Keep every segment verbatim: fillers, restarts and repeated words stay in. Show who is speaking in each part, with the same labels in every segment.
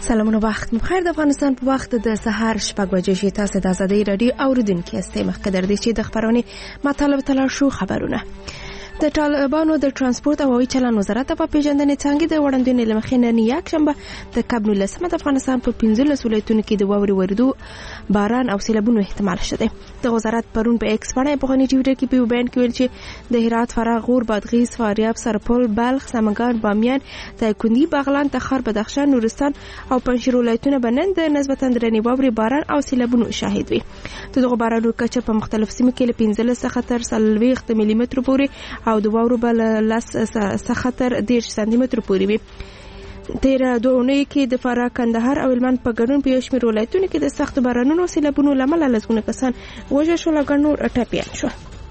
Speaker 1: سلامونه وخت بخیر. د افغانستان په وخت د سهار شپږ بجې شي. تاسو د ازادۍ رادیو اوریدونکو یاست. مخکې در دې چې د خبرونې مطالب تلل شو خبرونه. د طالبانو د ترانسپورت او هوایي چلند وزارت په پیژندنې څنګه د وړاندوینې لمخې نن یک شنبه د کب نولسمه د افغانستان په پنځلس ولایتونو کې د واورې وریدو، باران او سیلابونو احتمال شته. د وزارت پرون په ایکس باندې په غونډه ټویټر کې په بیان کې ویل چې د هرات، فراه، غور، بادغیس، فاریاب، سرپل، بلخ، سمنګان، بامیان، دایکنډي، بغلان، تخار، بدخشان، نورستان او پنجشیر ولایتونه بنن د نسبتا درنې واورې، باران او سیلابونو شاهد وي. دغه بارانونو کچه په مختلف سیمو کې له پنځلس څخه تر څلوېښت ملي مترو پورې او د واورو بل لس څخه تر دېرش سانتي مترو پورې وي. تیر دوه اونۍ کې د فراه، کندهار او هلمند په ګډون په یو شمېر ولایتونو کې د سختو بارانونو او سیلابونو له امله لسګونه کسان وژل شول او ګڼ نور ټپیان شول.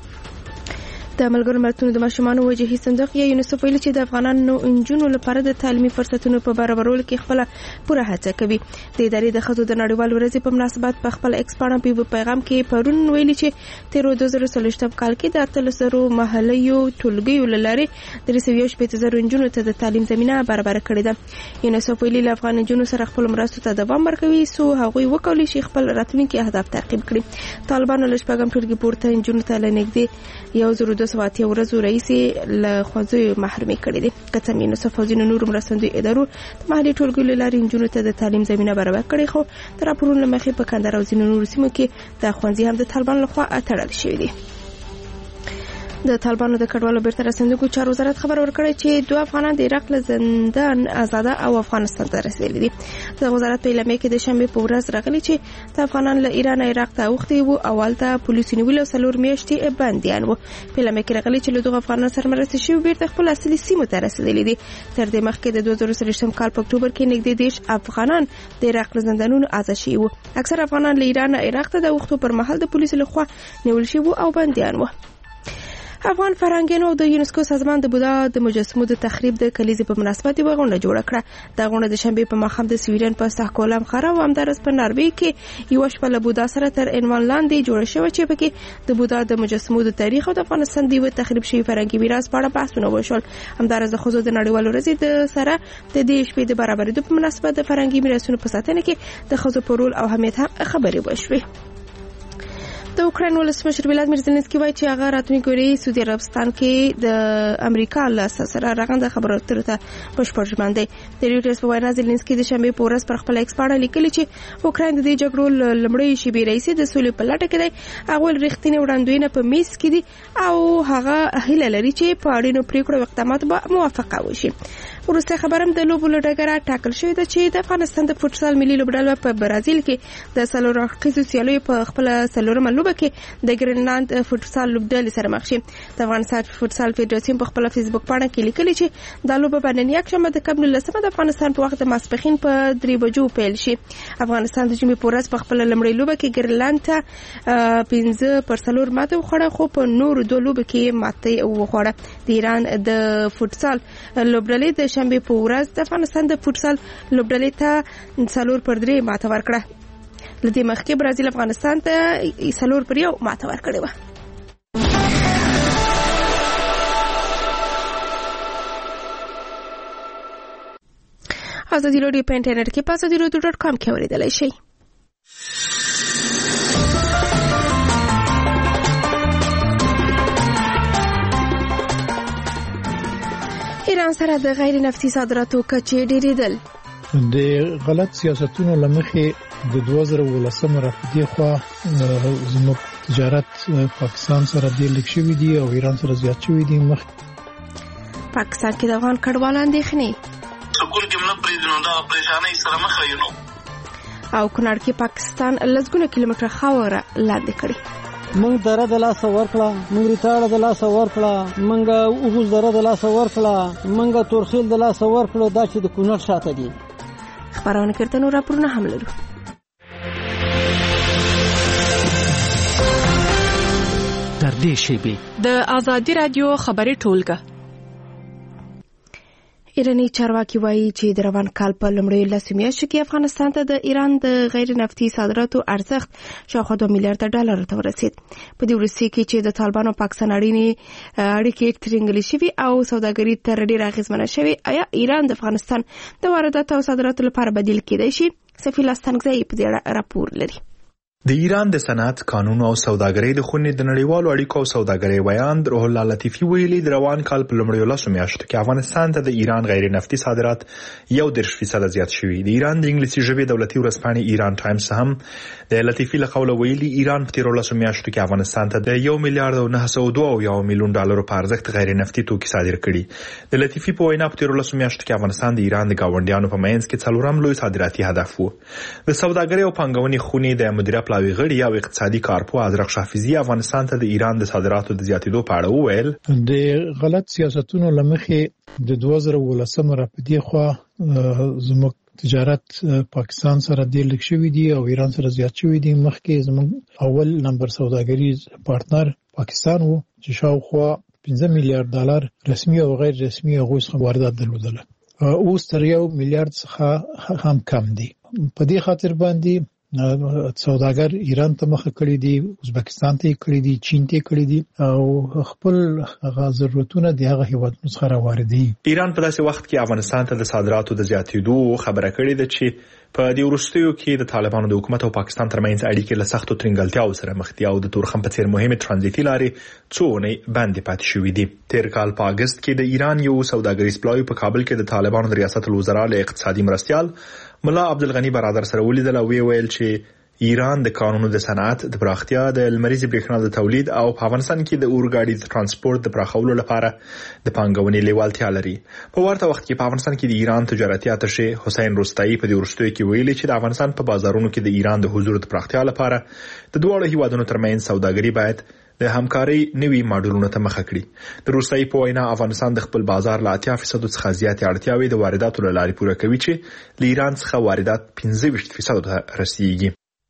Speaker 1: د ملګرو ملتونو د ماشومانو وجهي صندوق یا یونیسف ویلي چې د افغانانو انجونو لپاره د تعلیمي فرصتونو په برابرولو کې خپل پوره هڅه کوي. د ادارې د ښځو د نړیوال ورځې په مناسبت په خپل ایکس باندې په پیغام کې پرون ویلي چې تیر دوه زره څلوېښتم کال کې د اتلس زره محليو ټولګیو له لارې درې سوه شپېته زره انجونو ته د تعلیم زمینه برابر کړې ده. یونیسف ویلي له افغان انجونو سره خپل مرستو ته دوام ورکوي څو هغوی وکولای شي خپل راتلونکي اهداف تعقیب کړي. طالبانو له شپږم ټولګي پورته انجونو ته له نږدې یو زره دوه سوه اتیا ورځو رئیسې له ښوونځیو محرومې کړې دي. که څه هم یونیسف او ځینو نورو مرستندویو ادارو د محلي ټولګیو له لارې نجونو ته د تعلیم زمینه برابر کړې، خو د راپورونو له مخې په کندهار او ځینو نورو سیمو کې د ښوونځي هم د طالبانو لخوا تړل شوي دي. د طالبانو د کډوالو بیرته راستنېدونکو چارو وزارت خبر ورکړی چې دوه افغانان د عراق له زندان آزاده او افغانستان ته رسېدلي دي. د وزارت په اعلامیه کې د شنبې په ورځ راغلي چې د افغانان له ایران عراق ته اوښتي وو او هلته پولیسو نیولي او څلور میاشتې بندیان وو. په اعلامیه کې راغلي چې له دغو افغانانو سره مرستې شوي بیرته خپل اصلي سیمو ته رسېدلي دي. تر دې مخکې د دوه زره څلوېښتم کال په اکتوبر کې نږدې دېرش افغانان د عراق له زندانونو آزاد شوي وو. اکثر افغانان له ایران عراق ته د اوښتو پر مهال د پولیسو لخوا نیول شوي وو او بندیان وو. افغان فرهنګیانو د یونسکو سازمان د بودا د مجسمو د تخریب د کلیزې په مناسبت یوه غونډه جوړه کړه. دا غونډه د شنبې په ماښام د سویډن په ستاکهولم ښار او همداراز په ناروې کې یوه شپه له بودا سره تر عنوان لاندې جوړه شوه چې پکې د بودا د مجسمو د تاریخ او د افغانستان د یوه تخریب شوي فرهنګي میراث په اړه بحثونه وشول. همداراز د ښځو د نړیوالې ورځې د سره د دې شپې د برابرېدو په مناسبت د فرهنګي میراثونو په ساتنه کې د ښځو په رول او اهمیت هم خبرې وشوې. د اوکراین ولسمشر ولادیمیر زلنسکي وایي چې هغه راتلونکي ورځ سعودي عربستان کې د امریکا له اساس سره رغنده خبرو اترو ته بشپړ ژمن دی. د رویټرز په وینا زلنسکي د شنبې په ورځ پر خپل ایکس باندې لیکلي چې اوکراین د دې جګړو لومړۍ شېبې رئیس د سولې په لټه کې دی. هغه رښتینی وړاندوینه په میز کې دي او هغه هیله لري چې په اړینو پریکړو او اقداماتو به موافقه وشي. وروسته خبرم د لوبو له ډګره ټاکل شوې ده چې د افغانستان د فوټسال ملي لوبډله په برازیل کې د څلور اړخیزو سیالیو په خپله څلورمه لوبه کې د ګرینلند فوټسال لوبډلې سره مخ شي. د افغانستان فوټسال فدراسیون په خپله فیسبوک پاڼه کې لیکلي چې دا لوبه به نن یکشنبه د کب نولسمه د افغانستان په وخت د ماسپښین په درې بجو پیل شي. افغانستان د جمعې په ورځ په خپله لومړۍ لوبه کې ګرینلند ته پنځه پر څلور ماته وخوړه، خو په نورو دوه لوبو کې ماتې وخوړه. د ایران د فوټسال لوبډلې د شنبې په ورځ د افغانستان د فوټسال لوبډلې ته څلور پر درې ماته ورکړه. له دې مخکې برازیل افغانستان ته څلور پر یو ماته ورکړې وه. ازادي راډیو په انټرنیټ کې په ازادي راډیو ډاټ کام کې اورېدلی شئ. ایران سره د غیر نفتي صادراتو کچې ډېرېدل.
Speaker 2: د غلط سیاستونو له مخې د دوه زره ولسم راپدې خوا زموږ تجارت پاکستان سره ډېر لږ شوي دي او ایران سره زیات شوي دي. مخ
Speaker 1: پاکستان کې د افغان کډوالو اندېښنې
Speaker 3: سکون کې موږ پرېږدو نو دا پریشانۍ سره مخ یو نو
Speaker 1: او کونړ کې پاکستان لسګونه کیلومتره خاوره لاندې کړې.
Speaker 4: مونږ دره د لاسه ورکړه، مونږ ریتاړه د لاسه ورکړه، مونږ اوغوز دره د لاسه ورکړه، مونږ تورخیل د لاسه ورکړه. دا چې د کونړ شاته دي.
Speaker 1: خبرونه کړه نو راپورونه هم لرو.
Speaker 5: تر دې شیبې د ازادي رادیو خبري ټولګه.
Speaker 1: ایراني چارواکي وایي چې د روان کال په لومړیو لسو میاشتو کې افغانستان ته د ایران د غیر نفتي صادراتو ارزښت شاوخوا دوه میلیارډ ډالرو ته ورسید. په دې وروستیو کې چې د طالبانو او پاکستان اړیکې اړیکې ترنګلې شوي او سوداګري تر ډېره اغېزمنه شوې، آیا ایران د افغانستان د وارداتو او صادراتو لپاره بدیل کېدای شي؟ سفیر لاستانګزی په دې راپور لري.
Speaker 5: د ایران د صنعت قانون او سوداګرۍ د خونې د نړیوالو اړیکو او سوداګرۍ ویان روح الله لطیفي ویلي د روان کال په لومړیو لسو میاشتو کې افغانستان ته د ایران غیر نفتي صادرات یو دېرش فیصده زیات شوي. د ایران د انګلیسي ژبې دولتي ورځپاڼې ایران ټایمز هم د لطیفي له قوله ویلي ایران په تیرو لسو میاشتو کې افغانستان ته د یو میلیارډ او نهه سوه دوه اویا میلیون ډالرو په ارزښت غیر نفتي توکي صادر کړي. د لطیفي په وینا په تیرو لسو میاشتو کې افغانستان د ایران د ګاونډیانو په منځ کې څلورم لوی صادراتي هدف و. د سوداګرۍ او پانګونې خونې د مدیره پلاوي غړي او اقتصادي کارپوه ازرق شافیزي افغانستان ته د ایران د صادراتو د زیاتېدو په اړه وویل
Speaker 2: د غلط سیاستونو لمخې د دوه زره ولسم راپدې خوا زموږ تجارت پاکستان سره ډېر لږ شوی دی او ایران سره زیات شوی دی. مخکې زموږ اول نمبر سوداګریز پارتنر پاکستان وو چې شاوخوا پنځه میلیارډ ډالر رسمي او غیر رسمي هغوی څخه واردات درلودل. اوس تر یو میلیارډ څخه هم کم دی. په دې خاطر باندې سوداګر ایران ته مخه کړی دي، ازبکستان ته کړی دي، چین ته کړی دي او خپل هغه ضرورتونه د هغه هیوادونو څخه راوړي.
Speaker 5: ایران په داسې وخت کې افغانستان ته د صادراتو د زیاتېدو خبره کړې ده چې په دې وروستیو کې د طالبانو د حکومت او پاکستان ترمنځ اړیکې له سختو ترنګلتیاو سره مخ دي او د تورخم په څیر مهمه ترانزیتي لارې څو اونۍ بندې پاتې شوې دي. تیر کال په اگست کې د ایران یو سوداګریز پلاوی په کابل کې د طالبانو د ریاست الوزرا له اقتصادي مرستيال ملا عبدالغنی برادر سره ولیدل او ویل چې ایران د قانونو د صنعت د پراختیا د لمریزې برېښنا د تولید او په افغانستان کې د اورګاډي د ترانسپورت د پراخولو لپاره د پانګونې لیوالتیا لري. په ورته وخت کې په افغانستان کې د ایران تجارتي اتشه حسین رستائی په دې وروستیو کې ویلي چې د افغانستان په بازارونو کې د ایران د حضور د پراختیا لپاره د دواړو هیوادونو ترمنځ سوداګري باید د همکارۍ نوي ماډلونو ته مخه کړي. د روسیې په وینا افغانستان د خپل بازار له اتیا فیصد څخه زیاتې اړتیاوې د وارداتو له لارې پوره کوي چې له ایران څخه واردات پنځه ویشت فیصد ته رسیږي.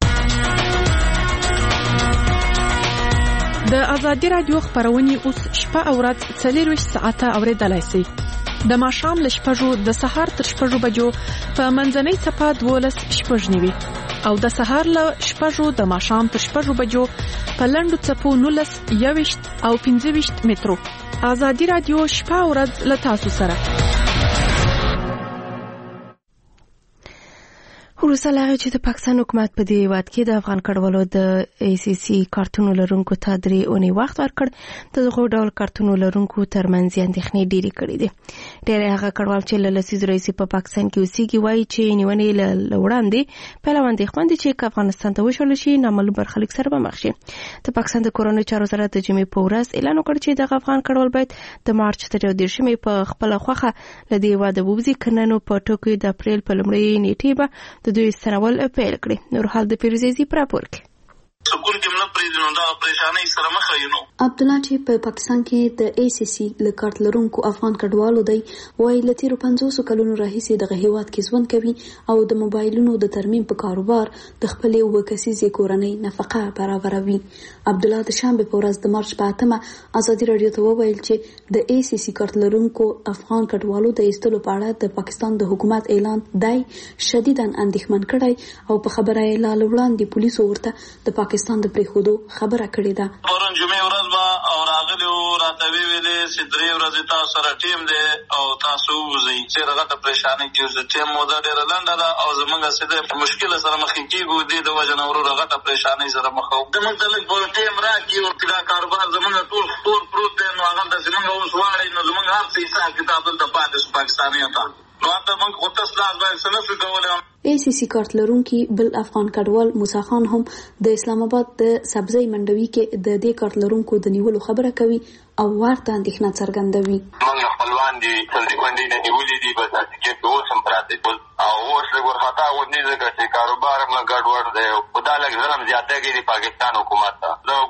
Speaker 6: د ازادي رادیو خبرونه اوس شپه او ورځ څلور ویشت ساعته اوریدلای شئ. د ماښام له شپږو د سهار تر شپږو بجو په منځنۍ صفه دولس شپږ نیوي او د سهار له شپږو د ماښام تر شپږو بجو په لنډو څپو نولس یوویشت او پنځه ویشت مترو. ازادي رادیو شپه او ورځ له تاسو سره.
Speaker 1: وروسته له هغې چې د پاکستان حکومت په دې هېواد کې د افغان کډوالو د ای سی سی کارتونو لرونکو ته درې اونۍ وخت ورکړ، د دغو ډول کارتونو لرونکو ترمنځ یې اندېښنې ډېرې کړې دي. ډېری هغه کډوال چې له لسیزو راهیسې په پاکستان کې اوسېږي وایي چې نیونې له وړاندې پیل او اندېښمن دي چې که افغانستان ته وشړل شي نامعلوم برخلیک سره به مخ شي. د پاکستان د کورنیو چارو وزارت د جمعې په ورځ اعلان وکړ چې دغه افغان کډوال باید د مارچ تر یو دېرشمې په خپله خوښه له دې هېواده ووځي، که نه نو په ټوکیو د اپریل په لومړۍ نیټې به د دوی ستنول پیل کړي. نور حال د پیروزي پر راپور کې
Speaker 3: سکون کې نه پرې نو دا پریشانې سره مخ یو.
Speaker 7: عبدالله چې په پاکستان کې د ای سی سی له کارت لرونکو افغان کډوالو دی وایي له تیرو پنځوسو کلونو راهیسې دغه هیواد کې ژوند کوي او د موبایلونو د ترمیم په کاروبار د خپلې اووه کسیزې کورنۍ نفقه برابروي. عبدالله د شنبې په ورځ د مارچ په اتمه ازادي راډیو ته وویل چې د ای سی سی کارت لرونکو افغان کډوالو د ایستلو په اړه د پاکستان د حکومت اعلان دی شدیداً اندېښمن کړی او په خبره یې لا وړاندې پولیسو ورته د پاکستان د پریښودو خبره کړې ده.
Speaker 3: پرون جمعې ورځ به او راغلی و راته ویلې چې درې ورځې تاسو سره ټیم دی او تاسو ووځئ چې دغه ته پریشانۍ کېږي. ټیم موده ډېره لنډه ده او زموږ هسې د مشکله سره مخې کېږو دې د وجې نه ورو هغه ته پریشانۍ سره مخ وو. زموږ ته لږ په ټیم راکړي او دا کاروبار زموږ ټول خپور پروت دی نو هغه داسې موږ اوس واړئ نو زموږ هر څه حساب کتاب دلته پاتې شو پاکستانیو ته نو هلته موږ خو تاسو لاس باندې څه نشو کولی.
Speaker 7: ای سی سی کارت لرونکي بل افغان کډوال موسی خان هم د اسلام آباد د سبزی منډوي کې د دې کارت لرونکو د نیولو خبره کوي او ورته اندېښنه څرګندوي.
Speaker 8: موږ خپلوان دي څلدي کونډې نه نیولې دي بس هسې کې اوس هم پراته دي او اوس لږ ورخطا غوندې ځکه چې کاروبار هم ګډوډ دی خو دا لږ ظلم زیاته کوي د پاکستان حکومت ته. زه ګورشت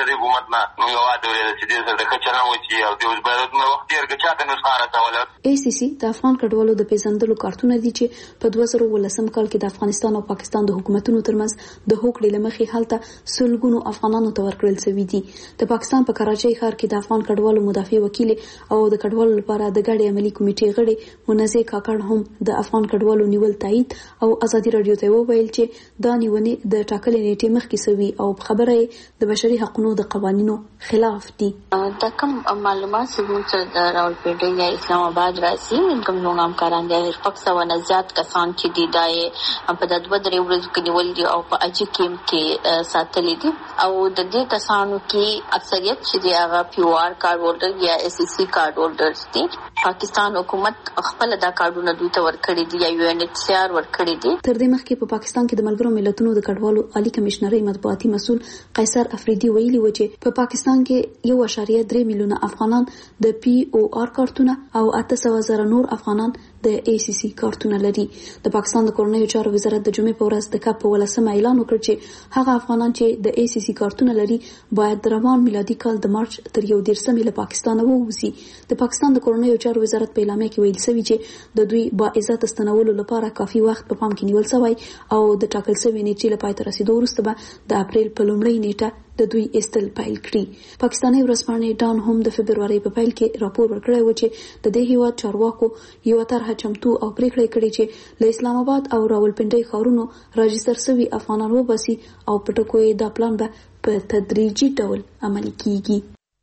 Speaker 8: د حکومت نه موږ واده ولرو چې دې سره د کچنه وچی او د وزبرت نو وخت یې ګچاته نو ښکارا کوله.
Speaker 7: ای سی سی د افغان کډوالو د پیژندلو کارتونه دي چې په دوه زره ولسم کال کې د افغانستان او پاکستان د حکومتونو ترمنځ د هوکړې لمخې هلته سلګونو افغانانو ته ورکړل شوي دي. د پاکستان په کراچۍ ښار کې د افغان کډوالو مدافع وکیل او د کډوالو لپاره د ګډې عملی کمیټې غړي منزه کاکړ هم د افغان کډوالو نیول تایید او ازادي رادیو ته وویل چې دا نیونې د ټاکلې نیټې مخکې سوي او خبره د بشري حقوقو د قوانینو خلاف دي.
Speaker 9: دا کوم معلومات چې د راولپنډي یا اسلام آباد راځي کوم نو نام کاران دي شپږ سوه نه زیات کسان چې دي دای په د دوه درې ورځې کې نیول دي او په اجي کېم کې ساتلې دي او د دې کسانو کې اکثریت چې دی هغه پی او آر کارت هولډر یا اس سی سی کارت هولډرز دي. پاکستان حکومت خپل دا کارتونه دوی ته ورکړي دي یا یو ان ایچ سی آر ورکړي دي.
Speaker 7: تر دې مخکې په پاکستان کې د ملګرو ملتونو د کډوالو عالی کمشنري مطبوعاتي مسؤل قیصر افریدي ویلي و چې په پاکستان کې یو اشاریه درې میلیونه افغانان د پی او آر کارتونه او اته سوه زره نور افغانان د ای سی سی کارتونه لري. د پاکستان د کورنیو چارو وزارت د جمعې په ورځ د کاپ په ولسمه اعلان وکړ چې هغه افغانان چې د ای سی سی کارتونه لري باید د روان میلادي کال د مارچ تر یو دیرشمې له پاکستان ووځي. د پاکستان د کورنیو چارو وزارت په اعلامیه کې ویل شوی چې د دوی با عزت ستنولو لپاره کافي وخت په پام کې نیول شوی او د ټاکل شوی نیټې لپاره تر رسیدو وروسته به د اپریل په لومړۍ نیټه د دوی استل پیل کړي. پاکستاني ورځپاڼې ډان هم د فبرवरी په پیل کې راپور ورکړی و چې د دې هیواد چارواکو یو طرحه چمتو او پریکړه کړې چې له اسلام آباد او راولپنډي ښارونو راجستر شوي افغانان وباسي او په ټکو یې دا پلان به په تدریجي ډول عملي کیږي.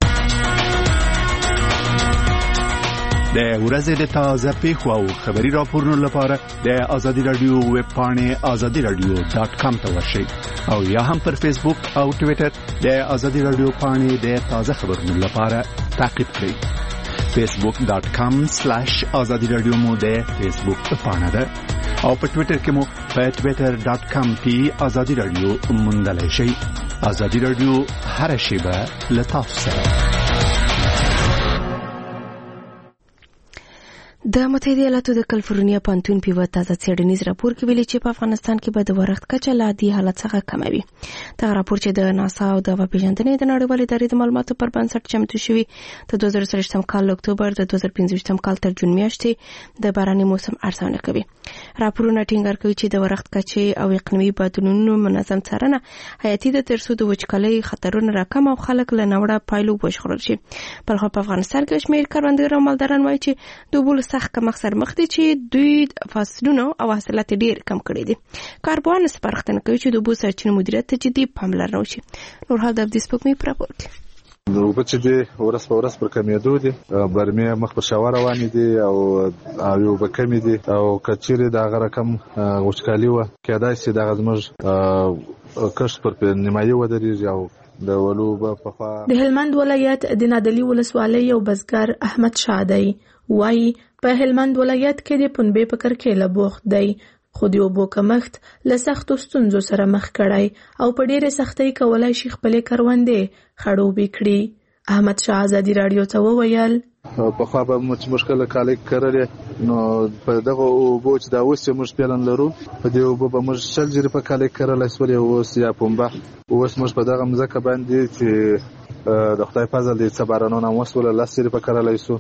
Speaker 10: د ورځې د تازه پیښو او خبري راپورونو لپاره د آزادي رادیو ویب پاڼې آزادي رادیو ډاټ کام ته ورشئ او یا هم پر فیسبوک او ټوئیټر د آزادي رادیو پاڼې د تازه خبرونو لپاره تعقیب کړئ. فیسبوک ډاټ کام سلیش آزادي رادیو مو د فیسبوک پاڼه ده او په ټوئیټر کې مو په ټوئیټر ډاټ کام کې آزادي رادیو موندلای شئ. آزادي رادیو هر شیبه له تاسو سره.
Speaker 1: د متحده ایالاتو د کالیفورنیا پوهنتون په یوه تازه څېړنیز راپور کې ویلي چې په افغانستان کې به د ورښت کچه له عادي حالت څخه کمه وي. دغه راپور چې د ناسا او د هواپېژندنې د نړیوالې ادارې د معلوماتو پر بنسټ چمتو شوي د دوه زره څلوېښتم کال له اکتوبر د دوه زره پنځه ویشتم کال تر جون میاشتې د باراني موسم ارزونه کوي. راپورونه ټینګار کوي چې د ورښت کچې او اقلیمي بدلونونو منظم څارنه حیاتي ده ترڅو د وچکالۍ خطرونه راکم او خلک له ناوړه پایلو وژغورل شي. بلخو په افغانستان کې شمېر کروندګر او مالداران وایي چې د اوبو سخت کمښت سره مخ دي چې دوی فصلونه او حاصلات ډېر کم کړي دي. کاربن سپارښتنه کوي چې د اوبو سرچینو مدیریت ته جدي پاملرنه وشي. نور حال د دې سپوږمۍ په راپور کې
Speaker 11: نو په چې دي ورځ په ورځ پر کمیدو دي برمه مخ پر شاور روان دي او یو به کمی دي او کچيري د هغه رقم وچکالي و کېدای شي د غزمر کښ پر نیمایي ودرېږي او د ولوبه په خوا
Speaker 6: د هلمند ولایت د نادلی ولسوالۍ یو بزګر احمد شادی وایي په هلمند ولایت کې د پنبې په کرکیله بوخت دی خو د اوبو کمښت له سختو ستونزو سره مخ کړی او په ډېرې سختۍ کولای شي خپلې کروندې خړوبې کړي. احمد شاه آزادي رادیو ته وویل
Speaker 11: په خوا به موږ مشکل کاله کړل نو په دغه اوبو چې دا اوس موږ پلان لرو په دې اوبو به موږ شل جری په کاله کړل اسوري اوس یا پنبه اوس موږ په دغه مزکه باندې چې د خدای فضل دې صبرانونه وسول لاسری په کړلای سو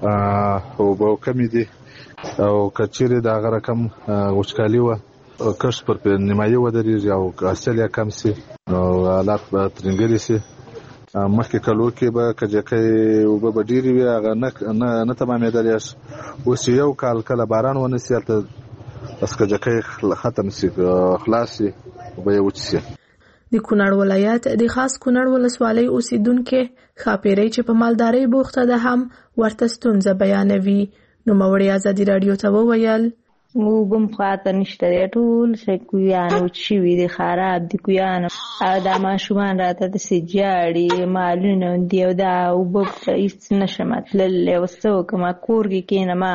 Speaker 11: او به کمی دي او کچيري د هغه رقم وچکالي و کښ پر نیمایي ودرېږي او حاصل کم سي او حالات به ترنګلي سي. مخکې کلو کې به کجکې او به ډېری وي هغه نه نه تمامېدل اوس یو کال کله باران ونسي ته بس کجکې ختم سي خلاص سي به وچ سي.
Speaker 6: د کونړ ولایت د خاص کونړ ولسوالۍ اوسیدونکو خاپيري چې په مالدارۍ بوخته ده هم ورته ستونزه بیانوي. نو موري آزادي رادیو ته وویل
Speaker 12: وګم خاطر نشته ټول شکویان او چې وی دي خراب دي کویان او دا ماشومان راته د سجاړي مالونه دی او دا وب هیڅ نشمت لله وسو کما کورګي کینما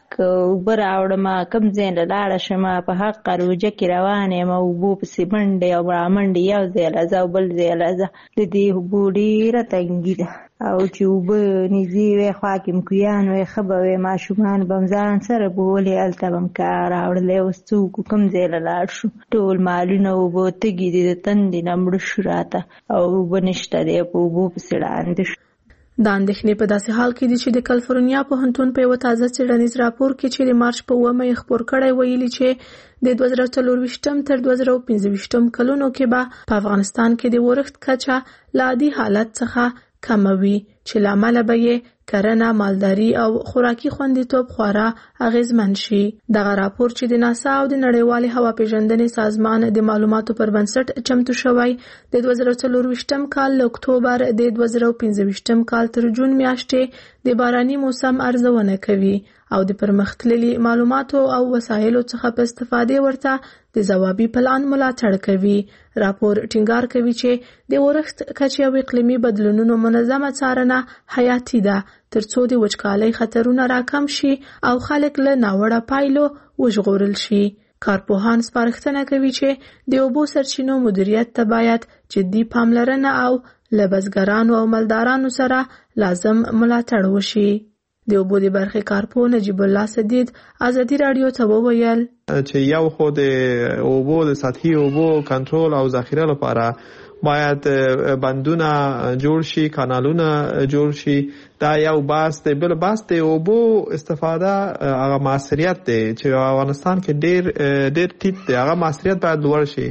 Speaker 12: که براوړم کم زین لاړه شمه په حق روجه کې روانه ما وبو په سیمنډ او برامنډ یو ځای لازم بل ځای لازم د دې بوډي راتنګي او چې وبه نږدې وي خوا کې مکویان وي ښه به وي ماشومان به ځان سره بولې هلته به م کار راوړلی اوس څوک کوم ځای له لاړ شو ټول مالونه اوبه تږي دي د تندې نه مړه شو راته او اوبه نشته دی په اوبو پسې ړانده شو.
Speaker 6: دا اندېښنې په داسې حال کې دي چې د کالیفورنیا پوهنتون په یوه تازه څېړنیز راپور کې چې د مارچ په اوومه یې خپور کړی ویلي چې د دوه زره څلرویشتم تر دوه زره پنځه ویشتم کلونو کې به په افغانستان کې د ورښت کچه له عادي حالت څخه کمه وي چې له امله به یې کرنه، مالداري او خوراکي خوندیتوب خورا اغیزمن شي. دغه راپور چې د ناسا او د نړیوالې هوا پیژندنې سازمان د معلوماتو پر بنسټ چمتو شوی د دوه زره څلرویشتم کال له اکتوبر د دوه زره پنځه ویشتم کال تر جون میاشتې د باراني موسم ارزونه کوي او د پرمختللي معلوماتو او وسایلو څخه په استفادې ورته د ځوابي پلان ملاتړ کوي. راپور ټینګار کوي چې د ورښت کچې او اقلیمي بدلونونو منظمه څارنه حیاتي ده ترڅو د وچکالۍ خطرونه راکم شي او خلک له ناوړه پایلو وژغورل شي. کارپوهان سپارښتنه کوي چې د اوبو سرچینو مدیریت ته باید جدي پاملرنه او له بزګرانو او مالدارانو سره لازم ملاتړ وشي. د اوبو د برخې کارپوه نجیب الله سدید ازادي رادیو ته وویل
Speaker 13: چې یو خو د اوبو د سطحي اوبو کنټرول او ذخیره لپاره باید بندونه جوړ شي، کانالونه جوړ شي. دا یو بحث دی. بل بحث د اوبو استفاده هغه موثریت دی چې افغانستان کې ډیر ډیر ټیټ دی. هغه موثریت باید لوړ شي.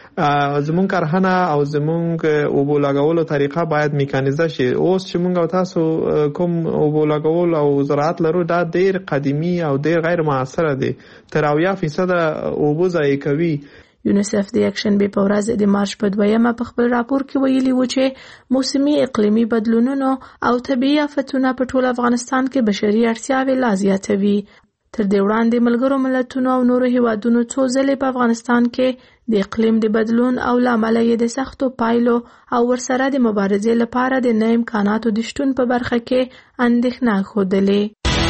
Speaker 13: زمونږ کارخانه او زمونږ اوبو لګولو طریقه باید میکانیزه شي. اوس چې مونږ او تاسو کوم اوبو لګول او زراعت لرو دا ډیر قدیمی او ډیر غیر موثره دی. تر اویا فیصد اوبو ضایع کوي.
Speaker 6: یونیسف د یکشنبې په ورځ د مارچ په دویمه په خپل راپور کې ویلي و چې موسمي اقلیمي بدلونونو او طبیعي آفتونه په ټول افغانستان کې بشري اړتیاوې لا زیاتوي. تر دې وړاندې ملګرو ملتونو او نورو هیوادونو څو ځلې په افغانستان کې د اقلیم د بدلون او له امله یې د سختو پایلو او ورسره د مبارزې لپاره د نوي امکاناتو د شتون په برخه کې اندېښنه ښودلې.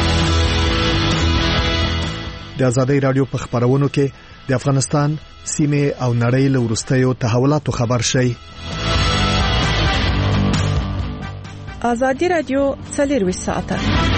Speaker 14: د ازادۍ رادیو په خبرونو کې د افغانستان سیمه او نړۍ له وروستیو تحولاتو خبر شي.
Speaker 6: ازادي رادیو څلرویشت ساعته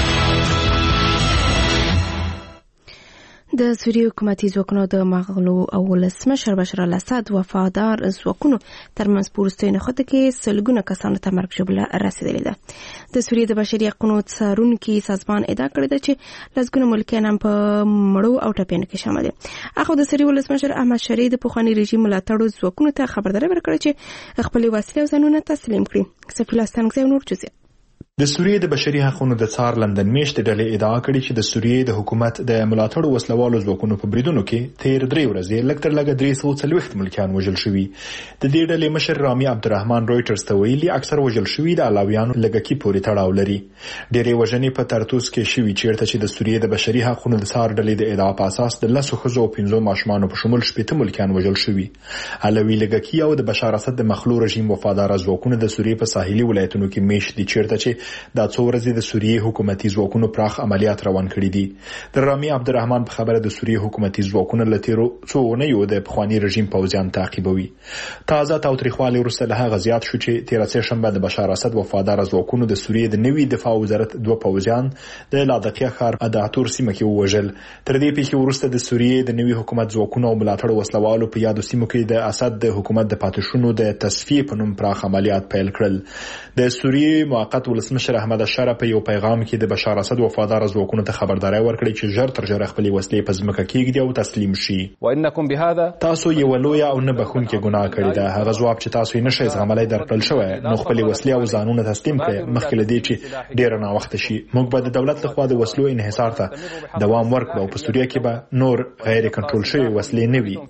Speaker 1: د سوریې حکومتي ځواکونو د مغلو او ولسمشر بشار الاسد وفادار ځواکونو ترمنځ په وروستیو نښتو کې سلګونه کسانو ته مرګ ژوبله رسېدلې ده. د سوریې د بشري حقوقو څارونکي سازمان ادعا کړې ده چې لسګونه ملکیان هم په مړو او ټپیانو کې شامل دي. اخو د سوریې ولسمشر احمد شری د پخواني رژیم ملاتړو ځواکونو ته خبرداری ورکړه چې خپل وسلې او ځانونه تسلیم کړي. سفیر لاستانګزی نور جزئیات.
Speaker 5: د سوریې د بشري حقوقو د څار لندن میشت ډلې ادعا کړې چې د سوریې د حکومت د ملاتړو وسلوالو ځواکونو په بریدونو کې تیر درې ورځې لکتر لګ درې سوه څلوېښت ملکیان وژل شوي. د دې ډلې مشر رامي عبدالرحمن رويټرز ته ویلي اکثر وژل شوي د علاویانو لګکی پورې تړاو لري. ډېرې وژنې په ترتوس کې شوي چیرته چې د سوریې د بشري حقوقو د څار ډلې د ادعا په اساس د لسو ښځو او پنځو ماشومانو په شمول شپږ ملکیان وژل شوي. علوي لګکی او د بشار اسد د مخلوع رژیم وفادار ځواکونو د سوریې په ساحلي ولایتونو کې میشت دي چیرته چې د څو ورځې د سوریې حکومتي ځواکونو پراخ عملیات روان کړي دي. د رامي عبدالرحمن په خبره د سوریې حکومتي ځواکونو له تیرو څو اونیو د پخواني رژیم پوځیان تعقیبوي. تازه تاوتریخوالي وروسته له هغه زیات شو چې تیره سهشنبه د بشار اسد وفادار ځواکونو د سوریې د نوي دفاع وزارت دوه پوځیان د لاذقیه ښار اداتور سیمه کې ووژل. تر دې پیښې وروسته د سوریې د نوي حکومت ځواکونو او ملاتړ وسلوالو په یادو سیمو کې د اسد د حکومت د پاتشونو د تصفیه په نوم پراخ عملیات پیل کړل. د سوریې موقت ولسمشر احمد اشاره په یو پیغام کې د بشار اسد وفادار ځواکونو ته خبرداري ورکړې چې ژر تر ژره خپل وسلې په ځمکه کېږدي او تسلیم شي. وانکم بهذا تاسو یو لوی او نه بخونکې ګناه کړی ده. هغه ځواب چې تاسو یې نشئ زغملای درکړل شوی نو خپل وسلې او ځانونه تسلیم کړئ مخکې له دې چې ډیر نه وخت شي. موږ به د دولت لخوا د وسلو انحصار ته دوام ورکړو او په سوریه کې به نور غیر کنټرول شوی وسلې نه وي.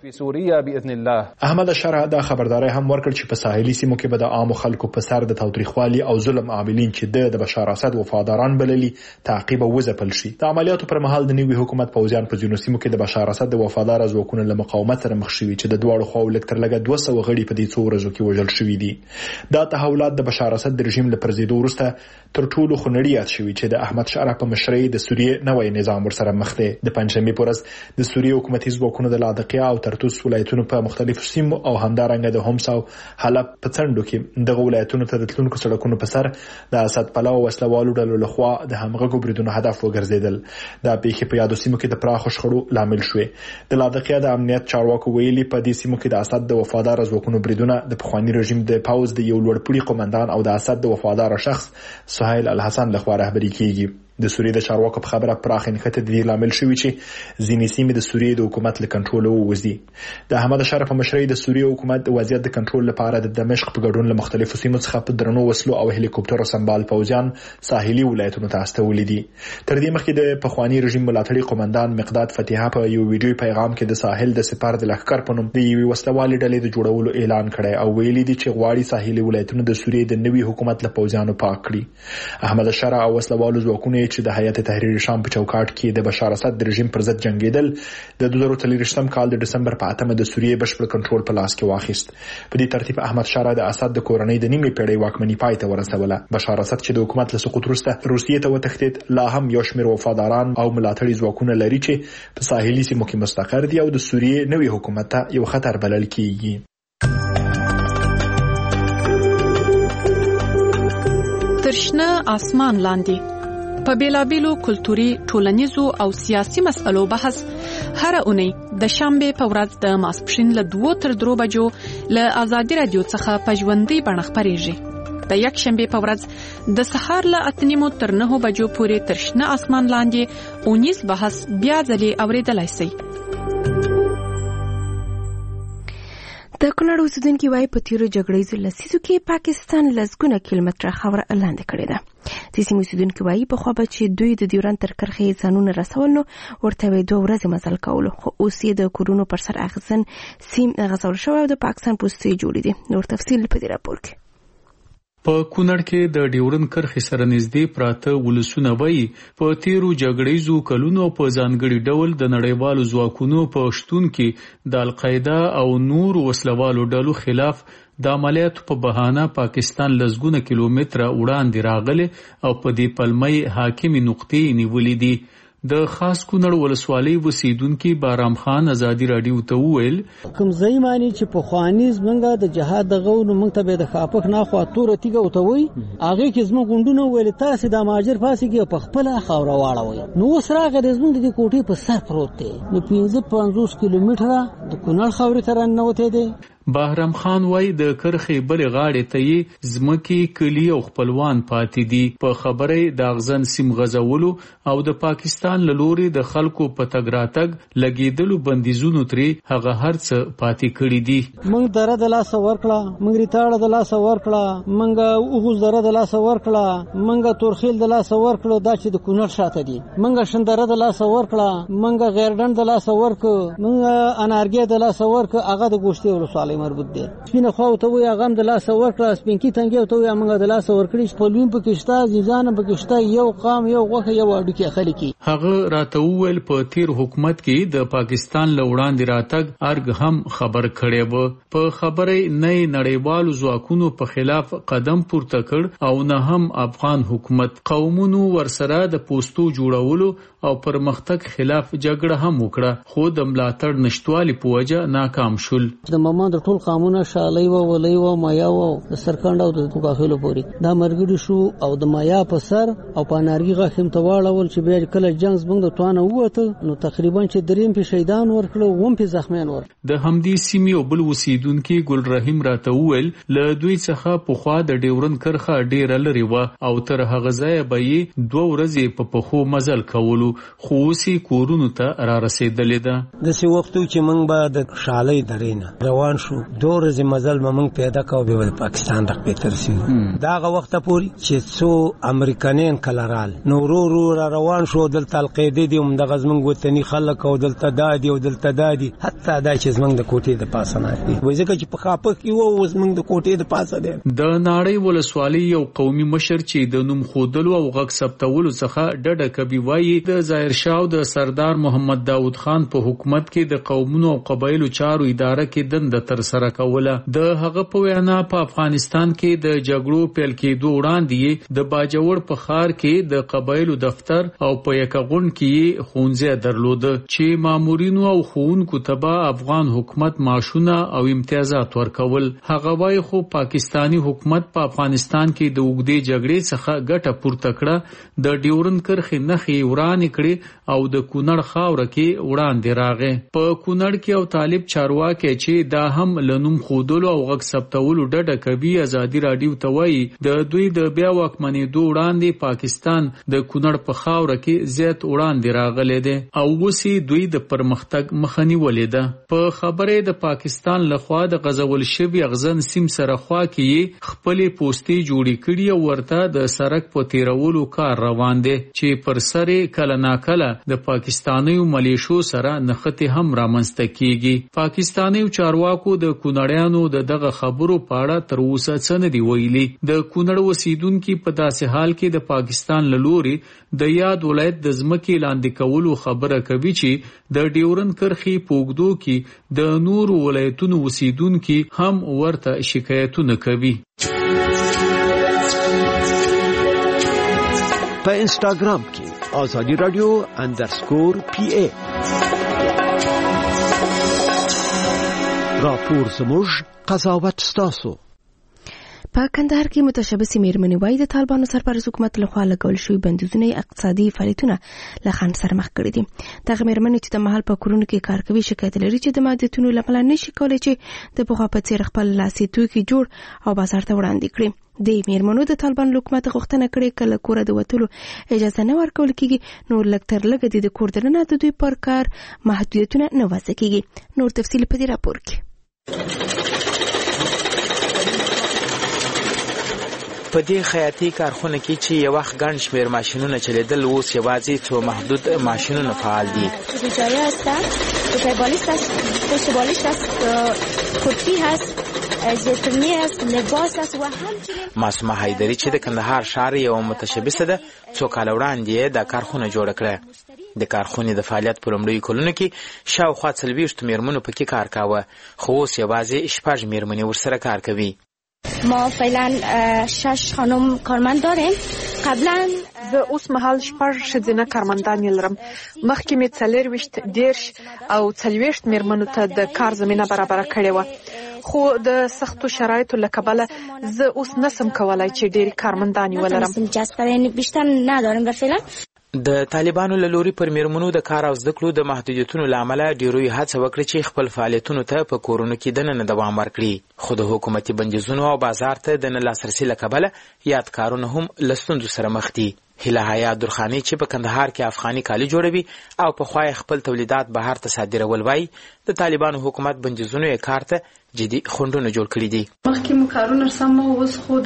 Speaker 5: احمد اشاره دا خبرداري هم ورکړ چې په ساحلي سیمو کې به د عام خلکو په سر د تاوتریخوالي او ظلم عاملین چې د بشار اسد وفاداران بللي تعقیب او وځپل شي. د عملیاتو پر مهال د نوي حکومت پوځیان په ځینو سیمو کې د بشار اسد د وفادار ځواکونو له مقاومت سره مخ شوي چې د دواړو خواو لکتر لګه دوه سوه غړي په دې څو ورځو کې وژل شوي دي. دا تحولات د بشار اسد د رژیم له پرځېدو وروسته تر ټولو خونړي یاد شوي چې د احمد شاه په مشرۍ د سوریې نوی نظام ورسره مخ دی. د پنځشنبې په ورځ د سوریې حکومتي ځواکونو د لاذقیه او ترتوس ولایتونو په مختلفو سیمو او همدارنګه د هومس او حلب په څنډو کې دغه ولایتونو ته د تلونکو سړکونو په سر د اسد سیاست پلوه وسلوالو ډلو لخوا د همغږو بریدونو هدف وګرځیدل. دا پیښې په یادو سیمو کې د پراخو شخړو لامل شوې. د لاذقیه د امنیت چارواکو ویلي په دې سیمو کې د اسد د وفادار ځواکونو بریدونه د پخوانی رژیم د پاوز د یو لوړپوړي قومندان او د اسد د وفادار شخص سهیل الحسن لخوا رهبري کیږي. د سوریې د چارواکو په خبره پراخ انخته د دې لامل شوی چې ځینې سیمې د سوریې د حکومت له کنټرول ووځي. د احمد اشرف مشرۍ د سوریې حکومت د وضعیت د کنټرول لپاره د دمشق په ګډون له مختلفو سیمو څخه په درنو وسلو او هلیکوپټرو سمبال پوځیان ساحلي ولایتونو ته استولي دي. تر دې مخکې د پخوانی رژیم ملاتړي قومندان مقداد فتیحه په یو ویډیو پیغام کې د ساحل د سپار د لښکر په نوم د یوې وسلوالې ډلې د جوړولو اعلان کړی او ویلي دي چې غواړي ساحلي ولایتونو د سوریې د نوي حکومت له پوځیانو پاک کړي. احمد اشرف او وسلوالو ځواکونه چې د هیئت تحریر شام په چوکاټ کې د بشار اسد د رژیم پر ضد جنگیدل د دوه زره څلوېښتم کال د دسمبر په اتمه د سوریې بشپړ کنټرول په لاس کې واخیست. په دې ترتیب احمد شاه د اسد د کورنۍ د نیمې پیړۍ واکمنۍ پای ته ورسوله. بشار اسد چې د حکومت له سقوط وروسته روسیې ته وتښتید لا هم یو شمېر وفاداران او ملاتړي ځواکونه لري چې په ساحلي سیمو کې مستقر دي او د سوریې نوي حکومت ته یو خطر بلل کیږي.
Speaker 6: ترشنه اسمان لاندې په بیلابیلو کلتوري، ټولنیزو او سیاسي مسئلو بحث هر اونۍ د شنبه په ورځ د ماسپښین له دوه تر درو بجو له آزادي رادیو څخه په ژوندۍ بڼه خپرېږي. د یک شنبه په ورځ د سهار له اته نیمو تر نهو بجو پورې ترشنه اسمان لاندې اونیز بحث بیا ځلې اورېدلای شئ.
Speaker 1: د کونړ اوسیدونکي وايي په تیرو جګړیزو لسیزو کې پاکستان لسګونه کیلومتره خاوره لاندې کړې ده. د سیمې اوسیدونکي وايي پخوا به چې دوی د ډیورنډ تر کرښې ځانونه رسول نو ورته به دوه ورځې مزل کولو، خو اوس یې د کورونو پر سر اخیستن سیم غځول شوی او د پاکستان پوستې جوړې دي. نور تفصیل په دې راپور کې.
Speaker 15: په کونړ کې د ډیورنډ کرښې سره نږدې پراته ولسونه وایي په تیرو جګړیزو کلونو په ځانګړي ډول د نړیوالو ځواکونو په شتون کې د القاعده او نور وسلوالو ډلو خلاف د عملیاتو په بهانه پاکستان لسګونه کیلومتره وړاندې راغلی او په دې پلمې حاکمي نقطې نیولې دي. د خاص کونړ ولسوالۍ اوسیدونکي بارام خان ازادي رادیو ته وویل
Speaker 4: کوم ځای مانی چې په خواني زمونږ د جهاد د غوونو موږ ته به د خاپک نه خو تور تیګه وتوي هغه کې زموږ غونډونه ویل تاسو د ماجر پاسيږي په خپل خاور واړوي. نو سراغه د زموږ د کوټې په سر پروت دی. نو پنځه پنځوس کیلومتره د کونړ خاورې تر نه وته دی.
Speaker 15: بهرام خان وای د کرخې بل غاړې ته یې زمکی کلی او خپلوان پاتې دي. په خبره د اغزن سیم غزولو او د پاکستان له لوري د خلکو په تګ راتګ لګیدلو بندیزونو ترې هغه هرڅ پاتې کړی دي.
Speaker 4: موږ دره د لاس ورکړه، موږ ریتاړه د لاس ورکړه، موږ اوغوز دره د لاس ورکړه، موږ تورخیل د لاس ورکړه دا چې د کونړ شاته دي، موږ شندره د لاس ورکړه، موږ غیردن د لاس ورکړه، موږ انارګي د لاس ورکړه، هغه د ګوشتي ولسوالۍ مربوط دي. سپینه خو ته وي هغه د لاس ورکړه، سپینکی تنګي ته وي موږ د لاس ورکړي. په لویم پکشتا ځان پکشتا یو قام یو غوخه یو اډوکی خلکی.
Speaker 15: هغه راته ویل په تیر حکومت کې د پاکستان له وړاندې راتګ ارګ هم خبر کړي وو. په خبره نه نړیوالو ځواکونو په خلاف قدم پورته کړ او نه هم افغان حکومت قومونو ورسره د پوسټو جوړولو او پرمختګ خلاف جګړه هم وکړه، خو د ملاتړ نشټوالي په وجه ناکام شول.
Speaker 4: د مامان د ټول قانون شالای و ولای و مایا و د سرکند او د کوکاخلو پوری دا مرګړي شو او د مایا په سر او په نارګي غاخم ته واړول چې بیا کله جنگ زبنګ د توانه وته نو تقریبا چې دریم په شهیدان ورکړو ووم په زخمیان ور.
Speaker 15: د همدې سیمې او بل وسیدونکو ګل رحیم راته وویل له دوی څخه په خوا د ډیورن کرخه ډیر لري و او تر هغه ځای به یې دوه ورځې په پخو مزل کولو، خو وسی کورونو ته را رسیدلې ده.
Speaker 16: د سی وختو چې موږ به د شالای درینه روان شو دوه ورځې مزل موږ پیدا کاو به د پاکستان د پیتر سي داغه وخت پوري چې څو امریکایان کلرال نو ورو ورو را روان شو دلته القاعده دي هم د غزمن وطني خلک او دلته دادي او دلته دادي حتی دا چې زمنګ د کوټې د پاسه نه دي وایي ځکه چې په خاپک یو زمنګ د کوټې د پاسه دي.
Speaker 15: د ناړۍ ولسوالۍ یو قومي مشر چې د نوم خودلو او غږ ثبتولو څخه ډډه کوي وایي د ظاهر شاه او د سردار محمد داود خان په حکومت کې د قومونو او قبایلو چارو اداره کې دنده تر ترسره کوله. د هغه په وینا په افغانستان کې د جګړو پیل کېدو وړاندې د باجوړ په ښار کې د قبایلو دفتر او په یکغون کې خونځه درلود چې مامورینو او ښوونکو ته به افغان حکومت معاشونه او امتیازات ورکول. هغه وايي خو پاکستانی حکومت په افغانستان کې د اوږدې جګړې څخه ګټه پورته کړه، د ډیورن کرښې نښې ورانې کړې او د کونړ خاوره کې وړاندې راغې. په کونړ کې او طالب چارواکي چې دا هم لنوم خودلو او غږ ثبتولو ډډه کوي ازادي رادیو ته وایي د دوی د بیا واکمنېدو وړاندې پاکستان د کونړ په خاوره کې زیات وړاندې راغلی دی او اوس دوی د پرمختګ مخه نیولې ده. په خبره د پاکستان لخوا د غزول شوي اغزن سیم سره خوا کې خپلې پوستې جوړې کړي او ورته د سړک په تیرولو کار روان دی چې پر سره کله ناکله د پاکستانیو ملیشو سره نښتې هم رامنځته کیږي. پاکستانیو چارواکو د کونړیانو د دغه خبرو په اړه تر اوسه څه نه دی ویلي. د کونړ اوسیدونکي په داسې حال کې د پاکستان له لوري د یاد ولایت د ځمکې لاندې کولو خبره کوي چې د ډیورن کرښې په اوږدو کې د نورو ولایتونو اوسیدونکي هم ورته شکایتونه کوي.
Speaker 17: په انسټاګرام کې آزادي رادیو اندرسکور پی ای راپور زموږ قضاوت ستاسو.
Speaker 1: په کندهار کې متشبثې میرمنې وايي د طالبانو سرپرست حکومت لخوا لګول شوي بندیزونه اقتصادي فعالیتونه له خنډ سره مخ کړي دي. دغه میرمنې چې د مهال په کورونو کې کار کوي شکایت لري چې د محدودیتونو له امله نشي کولی چې د پخوا په څېر خپل لاسي توکي جوړ او بازار ته وړاندې کړي. د میرمنو د طالبانو حکومت غوښتنه کړې کله کوره د وتلو اجازه نه ورکول کېږي نو لږ تر لږه د کور دننه د دوی پر کار محدودیتونه نه وضع کېږي. نور تفصیل په دې راپور کې.
Speaker 18: په دې خیاطي کارخونه کې چې یو وخت ګڼ شمېر ماشینونه چلیدل اوس یوازې څو محدود ماشینونه فعال دي.
Speaker 19: بیچاره هست، بالیست هست، پشت بالیست هست، کرسی هست، زیتونی هست، لباس هست و همچنین
Speaker 18: معصومه حیدری چې د کندهار ښار یو متشبثه ده څو کاله وړاندې دا کارخونه جوړه کړه. د کارخونې د فعالیت په لومړیو کلونو کې شاوخوا څلوېښتو میرمنو پکې کار کاوه خو اوس یوازې شپږ میرمنې ورسره کار کوي.
Speaker 19: ما فعلا شش خانم کارمند داریم. قبلا
Speaker 6: زه اوس مهال شپږ ښځینه کارمندان لرم. مخکې مې څلېرویشت دېرش او څلوېښت میرمنو ته د کار زمینه برابره کړې وه خو د سختو شرایطو له کبله زه اوس نسم کولی چې ډېرې کارمندانې ولرم.
Speaker 19: بیشتر ندارم و فعلا
Speaker 18: د طالبانو له لوري پر میرمنو د کار او زده کړو د محدودیتونو له امله ډیروی هڅه وکړه چې خپل فعالیتونو ته په کورونو کې دننه دوام ورکړي خو د حکومتي بندیزونو او بازار ته د نه لاسرسي له کبله یاد کارونه هم له ستونزو سره مخ دي. هیله حیا درخاني چې په کندهار کې افغاني کالي جوړوي او په خوای خپل تولیدات بهر ته صادرول وایي د طالبانو حکومت بندیزونو یې کار ته جدي خنډونه جوړ کړي دي.
Speaker 20: مخکې مو کارونه سم او اوس خو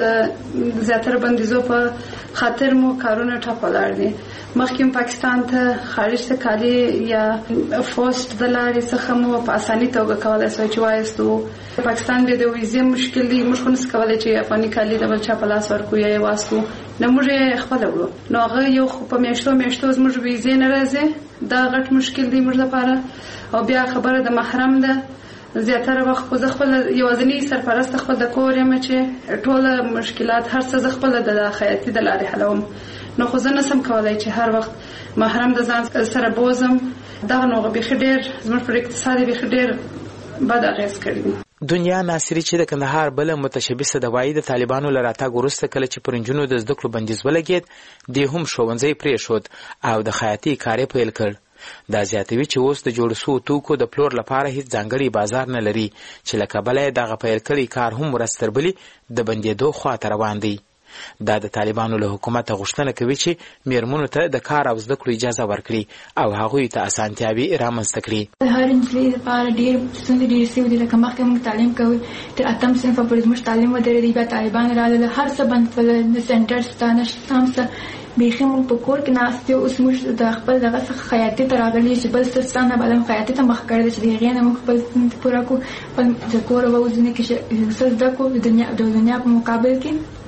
Speaker 20: د زیاتره بندیزو په خاطر مو کارونه ټپ ولاړ دي. مخکې پاکستان ته خارج ته کالي یا فوسټ د لارې څخه مو په اساني توګه کولای شو چې وایستو. پاکستان به د ویزې مشکل دي، موږ خو نس کولای چې افغاني کالي د بل چا په لاس ورکو یا یې واسطو نه موږ خپل وړو نو هغه یو په میاشتو میاشتو زموږ ویزې نه راځي. دا غټ مشکل دی موږ لپاره. او بیا خبره د محرم ده. زیاتره وخت خو زه خپل یوازینی سرپرست خپل د کور یم چې ټول مشکلات هر څه زه خپل د خیاطي د لارې حلوم نو خو زه نسم کولای چې هر وخت محرم د ځان سره بوزم. دغه نو بیخي ډېر زموږ پر اقتصادي بیخي ډېر بد اغېز کړی.
Speaker 18: دنیا ناصری چې د کندهار بل متشبثه د وایي د طالبانو له راتګ وروسته کله چې پر نجونو د زده کړو بندیز ولګېد دی هم ښوونځی پرېښود او د خیاطي کار یې پیل کړ. دا زیاتوي چې اوس د جوړ شوو توکو د پلور لپاره هیڅ ځانګړی بازار نه لري چې له کبله یې دغه پیل کړی کار هم ورستربلي د بندېدو خواته روان دی. دا د طالبانو له حکومته غوښتنه کوي چې میرمنو ته د کار او زده کړو اجازه ورکړي او هغوی ته اسانتیاوې رامنځته کړي.
Speaker 21: د هر نجلۍ لپاره ډېر ستونزې ډېرې سوي دي. لکه مخکې موږ تعلیم کوو تر اتم صنفه پورې زموږ تعلیم ودرېدی بیا طالبان راغلل هر څه بند کړل نه سینټر شته نه شته هم څه بیخي موږ په کور کې ناست یو. اوس موږ د خپل دغه څخه خیاطي ته راغلي چې بل څه شته نه بل خیاطي ته مخ کړی چې د هغې نه موږ خپل ستونزې پوره کړو. خپل د کور ووځو کې څه زده کړو د دنیا د دنیا په مقابل کې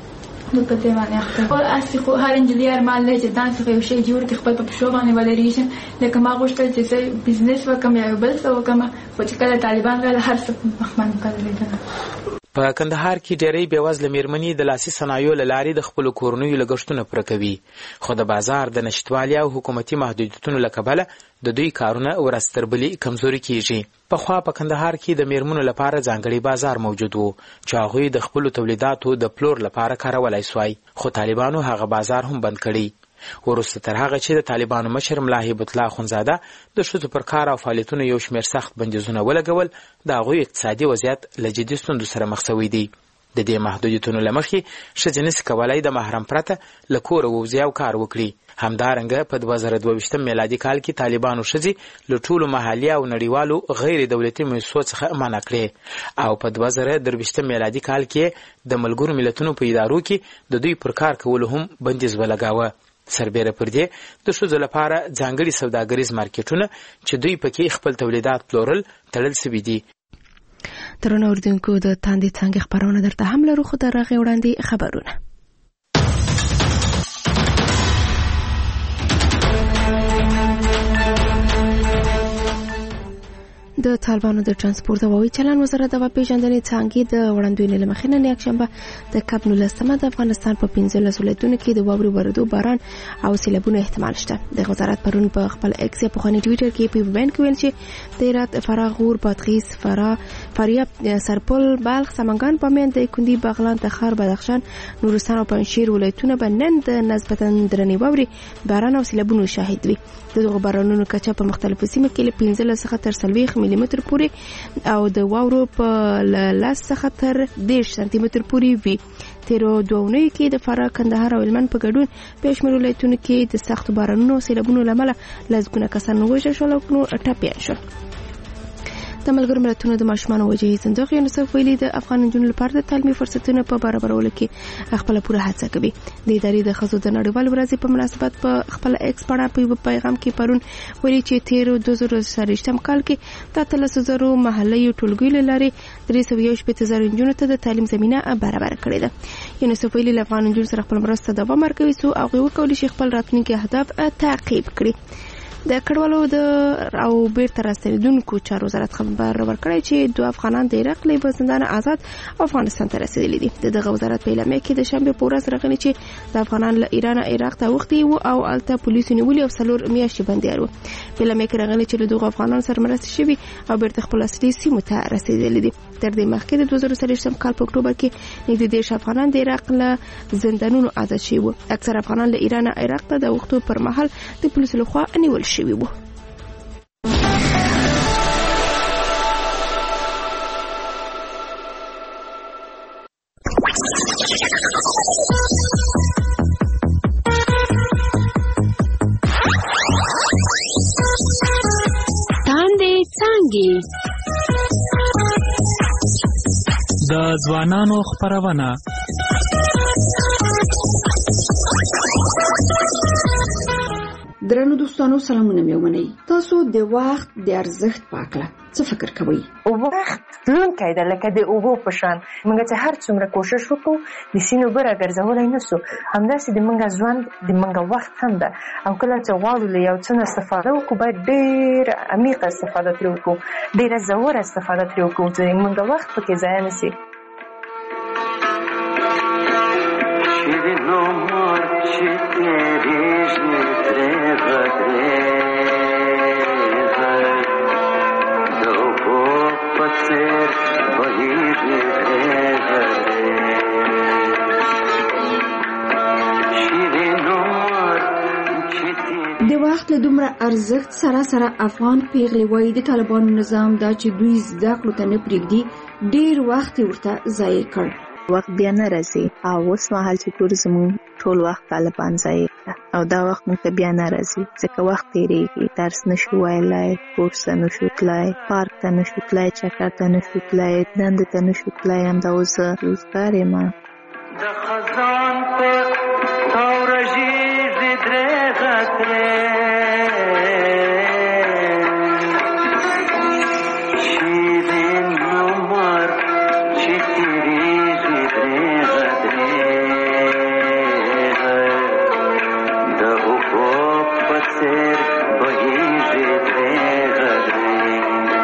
Speaker 21: نو په دې باندې اخته او اسی خو هر انجینر مال له ځدان څخه یو شی جوړ کړي خپل په شو باندې ولري لکه ما غوښتل چې بزنس وکم یا بل څه وکم خو چې کله طالبان غل هر څه مخمن کړل.
Speaker 18: په کندهار کې ډېری بېوزله میرمنې د لاسي صنایعو له لارې د خپلو کورنیو لګښتونه پوره کوي، خو د بازار د نشتوالي او حکومتي محدودیتونو له کبله د دوی کارونه ورځ تر بلې کمزوري کیږي. پخوا په کندهار کې د میرمنو لپاره ځانګړی بازار موجود و چې هغوی د خپلو تولیداتو د پلور لپاره کارولای سوای، خو طالبانو هغه بازار هم بند کړی. وروسته تر هغه چې د طالبانو مشر ملا هیبت الله اخونزاده د ښځو پر کار او فعالیتونو یو شمېر سخت بندیزونه ولګول، د هغوی اقتصادي وضعیت له جدي ستونزو سره مخ شوی دی. د دې محدودیتونو له مخې ښځې نسي کولی د محرم پرته له کوره ووځي او کار وکړي. همدارنګه په دوه زره دوه ویشتم میلادي کال کې طالبانو ښځې له ټولو محلي او نړیوالو غیر دولتي مؤسسو څخه منع کړې او په دوه زره درویشتم میلادي کال کې د ملګرو ملتونو په ادارو کې د دوی پر کار کولو هم بندیز ولګاوه. سربیره پر دې د ښځو لپاره ځانګړي سوداګریز مارکیټونه چې دوی پکې خپل تولیدات پلورل تړل سوي دي.
Speaker 1: ترونه اردوونکو د تاندې څانګې خبرونه درته هم لرو، خو د هغې وړاندې خبرونه. د طالبانو د ترانسپورت او هوایي چلند وزارت د پیژندنې څانګې د وړاندوینې له مخې نن یکشنبه د کب نولسمه د افغانستان په پنځلسو ولایتونو کې د واورې ورېدو، باران او سیلابونو احتمال شته. د وزارت پرون په خپل ایکس یا پخواني ټویټر کې په بیان کې ویل چې د هرات، فراه، غور، بادغیس، فراه، فاریاب، سرپل، بلخ، سمنګان، بامیان، دایکنډي، بغلان، تخار، بدخشان، نورستان او پنجشیر ولایتونه به نن د نسبتا درنې واورې، باران او سیلابونو شاهد وي. د دغو بارانونو کچه په مختلفو سیمو کې له پنځلس څخه تر څلوېښت ملي متر پورې او د واورو په لس څخه تر دېرش سانتي متر پورې وي. تیرو دوه اونیو کې د فراه، کندهار او هلمند په ګډون په شمېر ولایتونو کې د سختو بارانونو او سیلابونو له امله لسګونه کسان ووژل شول او نور ټپیان شول. د ملګرو ملتونو د ماشومانو وجهي صندوق یونیسف ویلي د افغان نجونو لپاره د تعلیمي فرصتونو په برابرولو کې خپل پوره هڅه کوي. د ادارې د ښځو د نړیوال ورځې په مناسبت په خپل ایکس باندې په پیغام کې پرون ویلي چې تیر دوه زره څلوېښتم کال کې د اتلس زرو محلي ټولګیو له لارې درې سوه یو شپېته زره نجونو ته د تعلیم زمینه برابر کړې ده. یونیسف ویلي له افغان نجونو سره خپل مرسته دوام ورکوي څو هغوی وکولی شي خپل راتلونکي اهداف تعقیب کړي. د کډوالو د او بیرته راستنیدونکو چارو وزارت خبر ورکړی چې دوه افغانان د عراق له زندان آزاد افغانستان ته رسیدلي دي. د دغه وزارت په اعلامیه کې د شنبې په ورځ راغلي چې د افغانان له ایران عراق ته اوښتي وو او هلته پولیسو نیولي او څلور میاشتې بندیان وو. په اعلامیه کې راغلي چې له دغو افغانانو سره مرستې شوي او بیرته خپل اصلي سیمو ته رسیدلي دي. تر دې مخکې د دوه زره څلوېښتم کال په اکتوبر کې نږدې دېرش افغانان د عراق له زندانونو آزاد شوي وو. اکثر افغانان له ایران عراق ته د اوښتو پر مهال د پولیسو لخوا نیول شوي وو.
Speaker 15: د ځوانانو خبرونه
Speaker 2: درنو دوستانو سلامونه مې ومنئ. تاسو د وخت د ارزښت په اړه څه فکر کوئ؟
Speaker 22: وخت تلونکی دی لکه د اوبو په شان. موږ چې هر څومره کوشش وکړو د سیند اوبه راګرځولی نه سو، همداسې د موږ ژوند د موږ وخت هم ده. او کله چې غواړو له یو څه نه استفاده وکړو باید ډېره عمیقه استفاده ترې وکړو، ډېره ژوره استفاده ترې وکړو چې موږ وخت پکې ضایع نه سي.
Speaker 2: د وخت له دومره ارزښت سره سره افغان پیغلې وایي د طالبانو نظام دا چې دوی زده کړو ته نه پرېږدي ډېر وخت یې ورته ضایع کړ.
Speaker 12: وخت بیا نه راځي او اوس مهال چې ګورو زموږ ټول وخت طالبان ضایع کړه او دا وخت موږ ته بیا نه راځي ځکه وخت تېرېږي، درس نشو ویلی، کورس ته نشو تللی، پارک ته نشو تللی، چکر ته نشو تللی، دندې ته نشو تللی. همدا اوس زه روزګار یم.
Speaker 23: د خزان په تاورژي زدرغه کړې شیرین عمر چې تیری زدرغه کړې څېر بهیږي دریغه درې.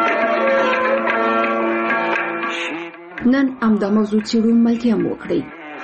Speaker 2: نن همدا موضوع څېړو ملتیا مو وکړئ.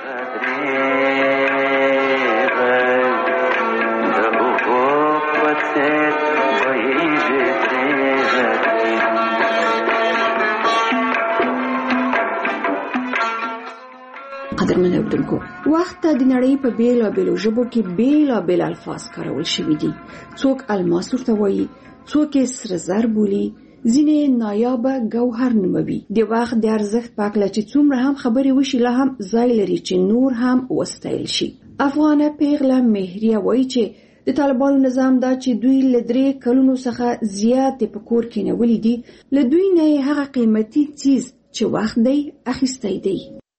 Speaker 2: قدرمن اوریدونکو، وخت ته د نړۍ په بیلابیلو ژبو کې بیلابیل الفاظ کارول شوي دي. څوک الماس ورته وایي، څوک یې سره زر بولي، ځینې نایابه ګوهر نوموي. د وخت د ارزښت په هکله چې څومره هم خبرې وشي لا هم ځای لري چې نور هم وستایل شي. افغانه پیغله مهریه وایي چې د طالبانو نظام دا چې دوی له درې کلونو څخه زیات په کور کې نیولي دي، له دوی نه هغه قیمتي څیز چې وخت دی اخیستی دی.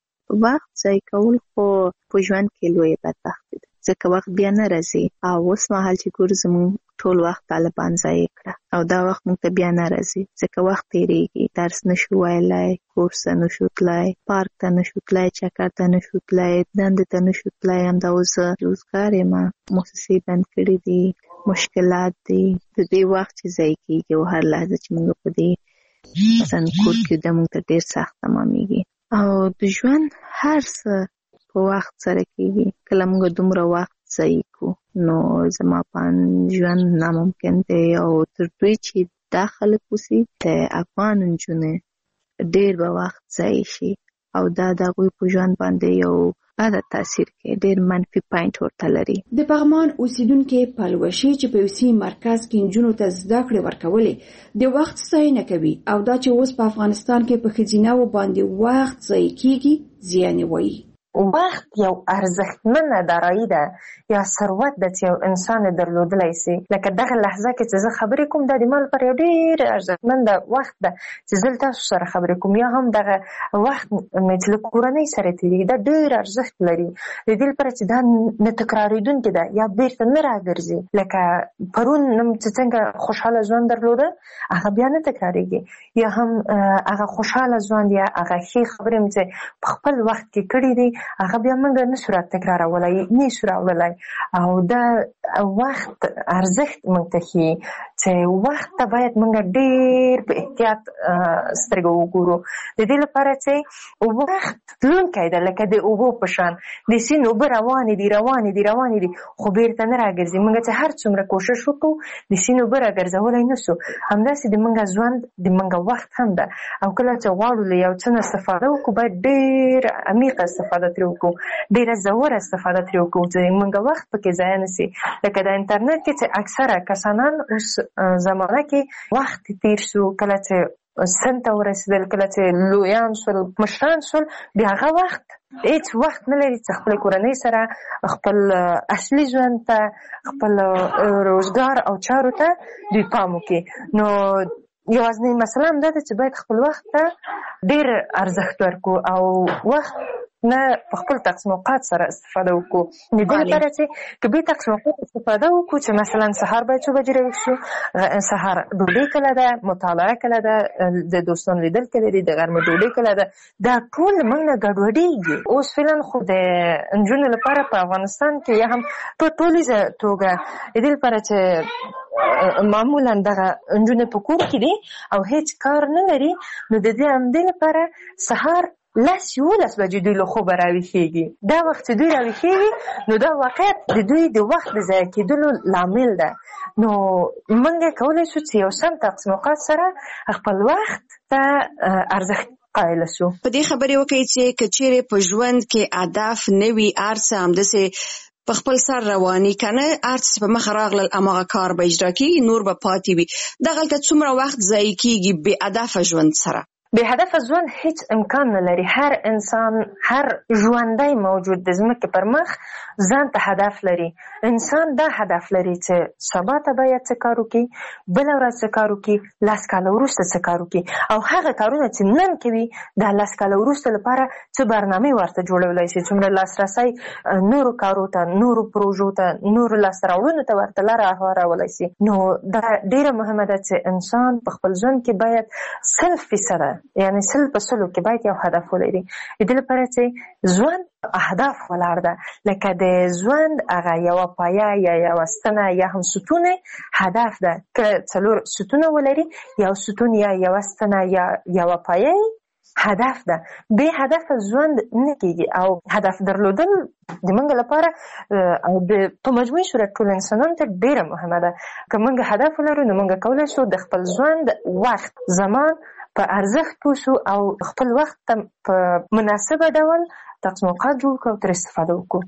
Speaker 3: وخت ضایع کول خو په ژوند کې لویه بدبختي ده، ځکه وخت بیا نه راځي. او اوس مهال چې ګورو زموږ ټول وخت طالبان ضایع کړه او دا وخت موږ ته بیا نه راځي، ځکه وخت تېرېږي. درس نشو ویلی، کورس ته نشو تللی، پارک ته نشو تللی، چکر ته نشو تللی، دندې ته نشو تللی. همدا اوس زه روزګار یم، مؤسسې بند کړي دي، مشکلات دي. د دې وخت چې ضایع کېږي او هر لحظه چې موږ په دې مثلا کور کې ده موږ ته ډېر سخت تمامېږي. او د ژوند هر څه په وخت سره کېږي. کله موږ دومره وخت ضایع کړو نو زما په ژوند ناممکن دی. او تر دوی چې دا خلک اوسي د افغان نجونې ډېر به وخت ضایع شي او دا د هغوی په ژوند باندې یو بده تاثیر کوي، ډېر منفي پاینټ ورته لري.
Speaker 2: د پغمان اوسیدونکي پلوشي چې په یوسي مرکز کې نجونو ته زده کړې ورکولې د وخت ستاینه کوي او دا چې اوس په افغانستان کې په ښځینه‌وو باندې وخت ضایع کېږي زیان یې وایي.
Speaker 22: وخت یو ارزښتمنه دارایی ده یا ثروت ده چې یو انسان درلودلی سي. لکه دغه لحظه کې چې زه خبرې کوم دا د ما لپاره یو ډېر ارزښتمنده وخت ده چې زه تاسو سره خبرې کوم، یا هم دغه وخت مې چې له کورنۍ سره تېرېږي دا ډېر ارزښت لري. د دې لپاره چې دا نه تکرارېدونکې ده یا بیرته نه راګرځي. لکه پرون چې څنګه خوشحاله ژوند درلوده هغه بیا نه تکرارېږي، یا هم هغه خوشحاله ژوند یا هغه ښې خبرې مې چې په خپل وخت کې کړي دي هغه بیا موږ نه شو تکرارولای، نه شو راوړلی. او دا وخت ارزښت موږ ته ښیي چې وخت ته باید موږ ډېر په احتیاط سترګې وګورو. د دې لپاره چې وخت تلونکی ده لکه د اوبو په شان، د سیند اوبه روانې دي روانې دي روانې دي خو بیرته نه راګرځي. موږ چې هر څومره کوشش وکړو د سیند اوبه راګرځولی نه سو. همداسې د موږ ژوند د موږ وخت هم ده. او کله چې غواړو له یو څه نه استفاده وکړو باید ډېر عمیقه استفاده ترې وکړو، ډېره ژوره استفاده ترې وکړو چې موږ وخت پکې ضایع نه سي. لکه د انټرنیټ کې چې اکثره کسانان اوس زمانه کې وخت تېر شو، کله چې سن ته ورسېدل، کله چې لویان شول، مشران شول، بیا هغه وخت هیڅ وخت نه لري چې خپل کورنۍ سره خپل اصلي ژوند ته، خپل روزګار او چارو ته دوی پام وکړي. نو یوازینۍ مسله همدا ده چې باید خپل وخت ته ډېر ارزښت ورکړو او وخت نه په خپل تقسیم اوقات سره استفاده وکړو. د دې لپاره چې که بې تقسیم اوقات استفاده وکړو چې مثلا سهار باید څو بجې راویښ شو، سهار ډوډۍ کله ده، مطالعه کله ده، د دوستانو لیدل کله دي، د غرمې ډوډۍ کله ده، دا ټول موږ نه ګډوډېږي. اوس فعلا خو د نجونو لپاره په افغانستان کې یا هم په ټولیزه توګه د دې لپاره چې معمولا دغه نجونې په کور کې دي او هیڅ کار نه لري، نو د دې همدې لپاره سهار لس یولس بجې دوی له خوبه راویښېږي. دا وخت چې دوی راویښېږي نو دا واقعیت د دوی د وخت د ضایع کېدلو لامل ده. نو موږ کولی شو چې یو سم تقسیم اوقات سره خپل وخت ته ارزښت قایل شو.
Speaker 8: په دې خبرې وکړئ چې که چیرې په ژوند کې هدف نه وي، هر څه همداسې په خپل سر رواني کنه، هر څه په مخه راغلل هماغه کار به اجرا کېږي، نور به پاتې وي. دغلته څومره وخت ضایع کېږي بې هدفه ژوند سره.
Speaker 22: بې هدفه ژوند هیڅ امکان نه لري. هر انسان، هر ژوندی موجود د ځمکې پر مخ ځان ته هدف لري. انسان دا هدف لري چې سبا ته باید څه کار وکړي، بله ورځ څه کار وکړي، لس کاله وروسته څه کار وکړي، او هغه کارونه چې نن کوي دا لس کاله وروسته لپاره څه برنامې ورته جوړولی شي، څومره لاسرسی نورو کارو ته، نورو پروژو ته، نورو لاسته راوړنو ته ورته لاره هوارولی شي. نو دا ډېره مهمه ده چې انسان په خپل ژوند کې باید سل فیصده یعنی سل په سلو کې باید یو هدف ولري. د دې لپاره چې ژوند اهداف ولاړ ده، لکه د ژوند هغه یوه پایه یا یوه ستنه یا هم ستون هدف ده. که څلور ستونه ولري، یو ستون یا یوه ستنه یا یوه پایه هدف ده. بې هدف ژوند نه کېږي او هدف درلودل د موږ لپاره او د په مجموعي صورت ټول انسانانو ته ډېره مهمه ده. که موږ هدف ولرو نو موږ کولی شو د خپل ژوند وخت زمان په ارزښت پوه شو او خپل وخت ته په مناسبه ډول تقسیم اوقات جوړ کړو او ترې استفاده وکړو.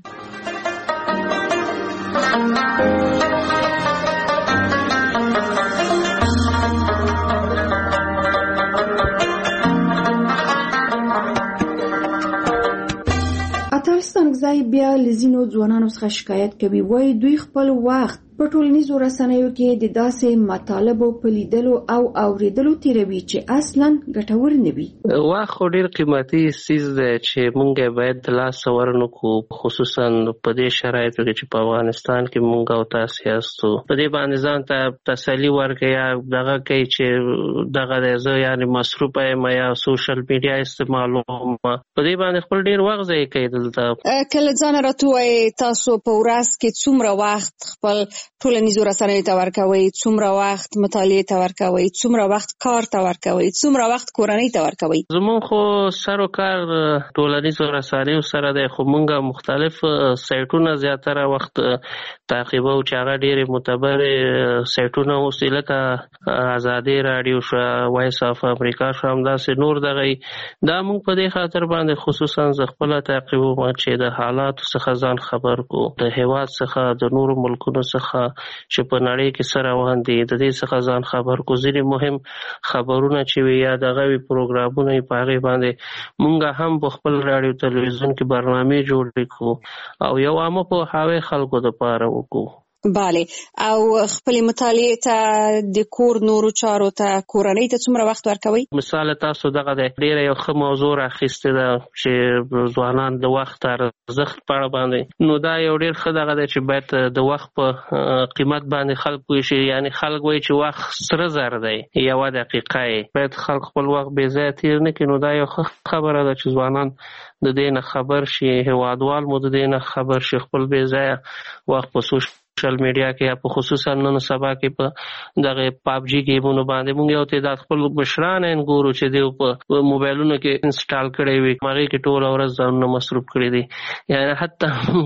Speaker 2: اتلستانګزی بیا له ځینو ځوانانو څخه شکایت کوي، وایي دوی خپل وخت په ټولنیزو رسنیو کې د داسې مطالبو په لیدلو او اوریدلو تیروي چې اصلا ګټور نه وي.
Speaker 7: وخت خو ډېر قیمتي څیز دی چې موږ باید د لاسه ورنکړو، خصوصا په دې شرایطو کې چې په افغانستان کې موږ او تاسې یاستو. په دې باندې ځان ته تسلي ورکړئ یا دغه کوي چې دغه دی زه یعنې مصروفه یم یا سوشل میډیا استعمالوم، په دې باندې خپل ډېر وخت ضایع کوي. دلته
Speaker 8: کله ځان راته ووایئ تاسو په ورځ کې څومره وخت خپل ټولنیزو رسنیو ته ورکوئ، څومره وخت مطالعې ته ورکوئ، څومره وخت کار ته ورکوئ، څومره وخت کورنۍ ته ورکوئ؟
Speaker 7: زموږ خو سر و کار ټولنیزو رسنیو سره دی، خو موږ مختلف سایټونه زیاتره وخت تعقیبو چې هغه ډېرې معتبرې سایټونه اوسي، لکه ازادي راډیو شوه، وایس اف امریکا شوه، همداسې نور دغه دا موږ په دې خاطر باندې خصوصا زه خپله تعقیبوم چې د حالاتو څخه ځان خبر کړو، د هېواد څخه د نورو ملکونو څخه چې په نړۍ کې څه روان دي د دې څخه ځان خبر کړو. ځینې مهم خبرونه چې وي یا دغه وي پروګرامونه یې په هغې باندې مونږ هم په خپل راډیو تلویزیون کې برنامې جوړې کړو او یو عامه پوهاوی خلکو دپاره وکړو.
Speaker 8: بله، او خپلې مطالعې ته د کور نورو چارو ته کورنۍ ته څومره وخت ورکوئ؟
Speaker 7: مثال تاسو دغه دی ډېره یو ښه موضوع راخیستې ده چې ځوانان د وخت ارزښت په اړه باندې، نو دا یو ډېر ښه دغه دی چې باید د وخت په قیمت باندې خلک پوه شي. یعنې خلک وایي چې وخت سره زر دی، یوه دقیقه یې باید خلک خپل وخت بې ځایه تېر نه کړي. نو دا یو ښه خبره ده چې ځوانان د دې نه خبر شي، هېوادوال مو د دې نه خبر شي، خپل بې ځایه وخت په سوشل سوشل میډیا کې یا په خصوصا نن سبا کې په دغه پابجي گیمونو باندې موږ یو تعداد خپل مشران یې ګورو چې دوی په موبایلونو کې انسټال کړی وي، هغې کې ټوله ورځ ځانونه مصروف کړي دي. یعنې حتی موږ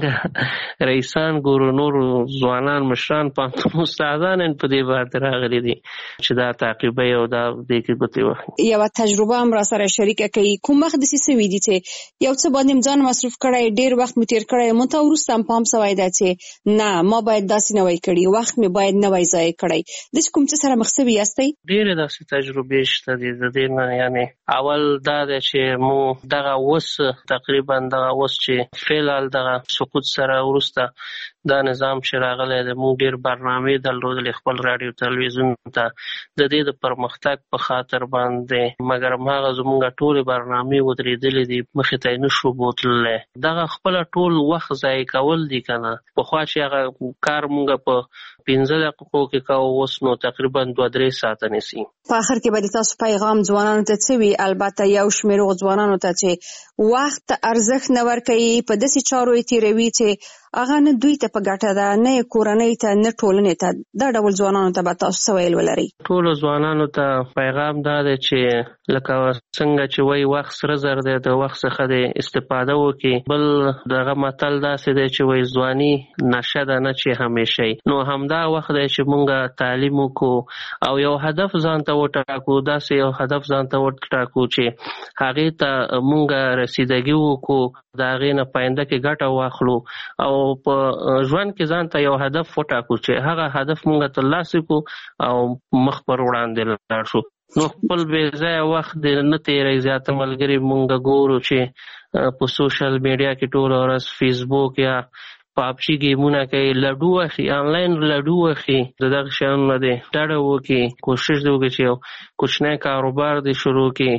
Speaker 7: رئیسان ګورو، نور ځوانان مشران پوهنتون استادان یې په دې باندې راغلي دي چې دا تعقیبوي او دا دې کې ګوتې وهي.
Speaker 8: یوه تجربه هم را سره شریکه کوي، کوم وخت داسې سوي دي چې یو څه باندې ځان مصروف کړی، ډېر وخت مو تېر کړی، مونږ ته وروسته هم پام سوی ده چې نه ما باید داسې نه وای کړي، وخت مې باید نه وای ضایع کړی. داسې کوم څه سره مخ سوي یاستئ؟
Speaker 7: ډېرې داسې تجربې شته دي د دې نه. یعنې اول دا دی چې مو دغه اوس تقریبا دغه اوس چې فعلال دغه سقوط سره وروسته دا نظام چې راغلی دی، موږ ډېر برنامې درلودلې خپل راډیو تلویزیون ته د دې د پرمختګ په خاطر باندې، مګر هماغه زموږ ټولې برنامې ودرېدلې دي، مخې ته یې نه شو بوتللی. دغه خپله ټول وخت ضایع کول دي که نه. پخوا چې هغه کار موږ په پنځه دقیقو کې کوو، اوس نو تقریبا دوه درې ساعته نیسي.
Speaker 8: په آخر کې به د تاسو پیغام ځوانانو ته څه وي؟ البته یو شمېر هغو ځوانانو ته چې وخت ارزښت نه ورکوي، په داسې چارو یې تېروي چې هغه نه دوی ته په ګټه ده، نه یې کورنۍ ته، نه ټولنې ته. دا ډول ځوانانو ته به تاسو څه ویل ولرئ؟
Speaker 7: ټولو ځوانانو ته پیغام دا دی چې لکه څنګه چې وایي وخت سره زر دی، د وخت څخه د استفاده وکړي. بل دغه متل داسې دی چې وایي ځواني نشه ده نه چې همیشه. نو همدا وخت دی چې مونږ تعلیم وکړو او یو هدف ځان ته وټاکو، داسې یو هدف ځان ته وټاکو چې هغې ته مونږ رسیدګي وکړو، د هغې نه په آینده کې ګټه واخلو او په ژوند کې ځان ته یو هدف وټاکو چې هغه هدف مونږ ترلاسه کړو او مخ پر وړاندې لاړ شو. نو خپل بې ځایه وخت دې نه تېروي. زیاته ملګري مونږ ګورو چې په سوشل میډیا کې ټوله ورځ فیسبوک یا پابجي گیمونه کوي، لډو اخلي، آنلاین لډو اخلي. د دغه شیانو نه دې ډډه وکړي، کوشش دې وکړي چې یو کوچنی کاروبار دې شروع کړي،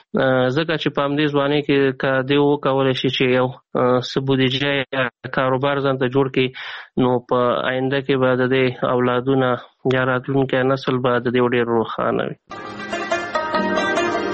Speaker 7: ځکه چې په همدې ځوانۍ کې که دې وکولی شي چې یو څه بودیجه یا کاروبار ځان ته جوړ کړي، نو په آینده کې به د دې اولادونه یا راتلونکی نسل به د دې ډېر روښانه وي.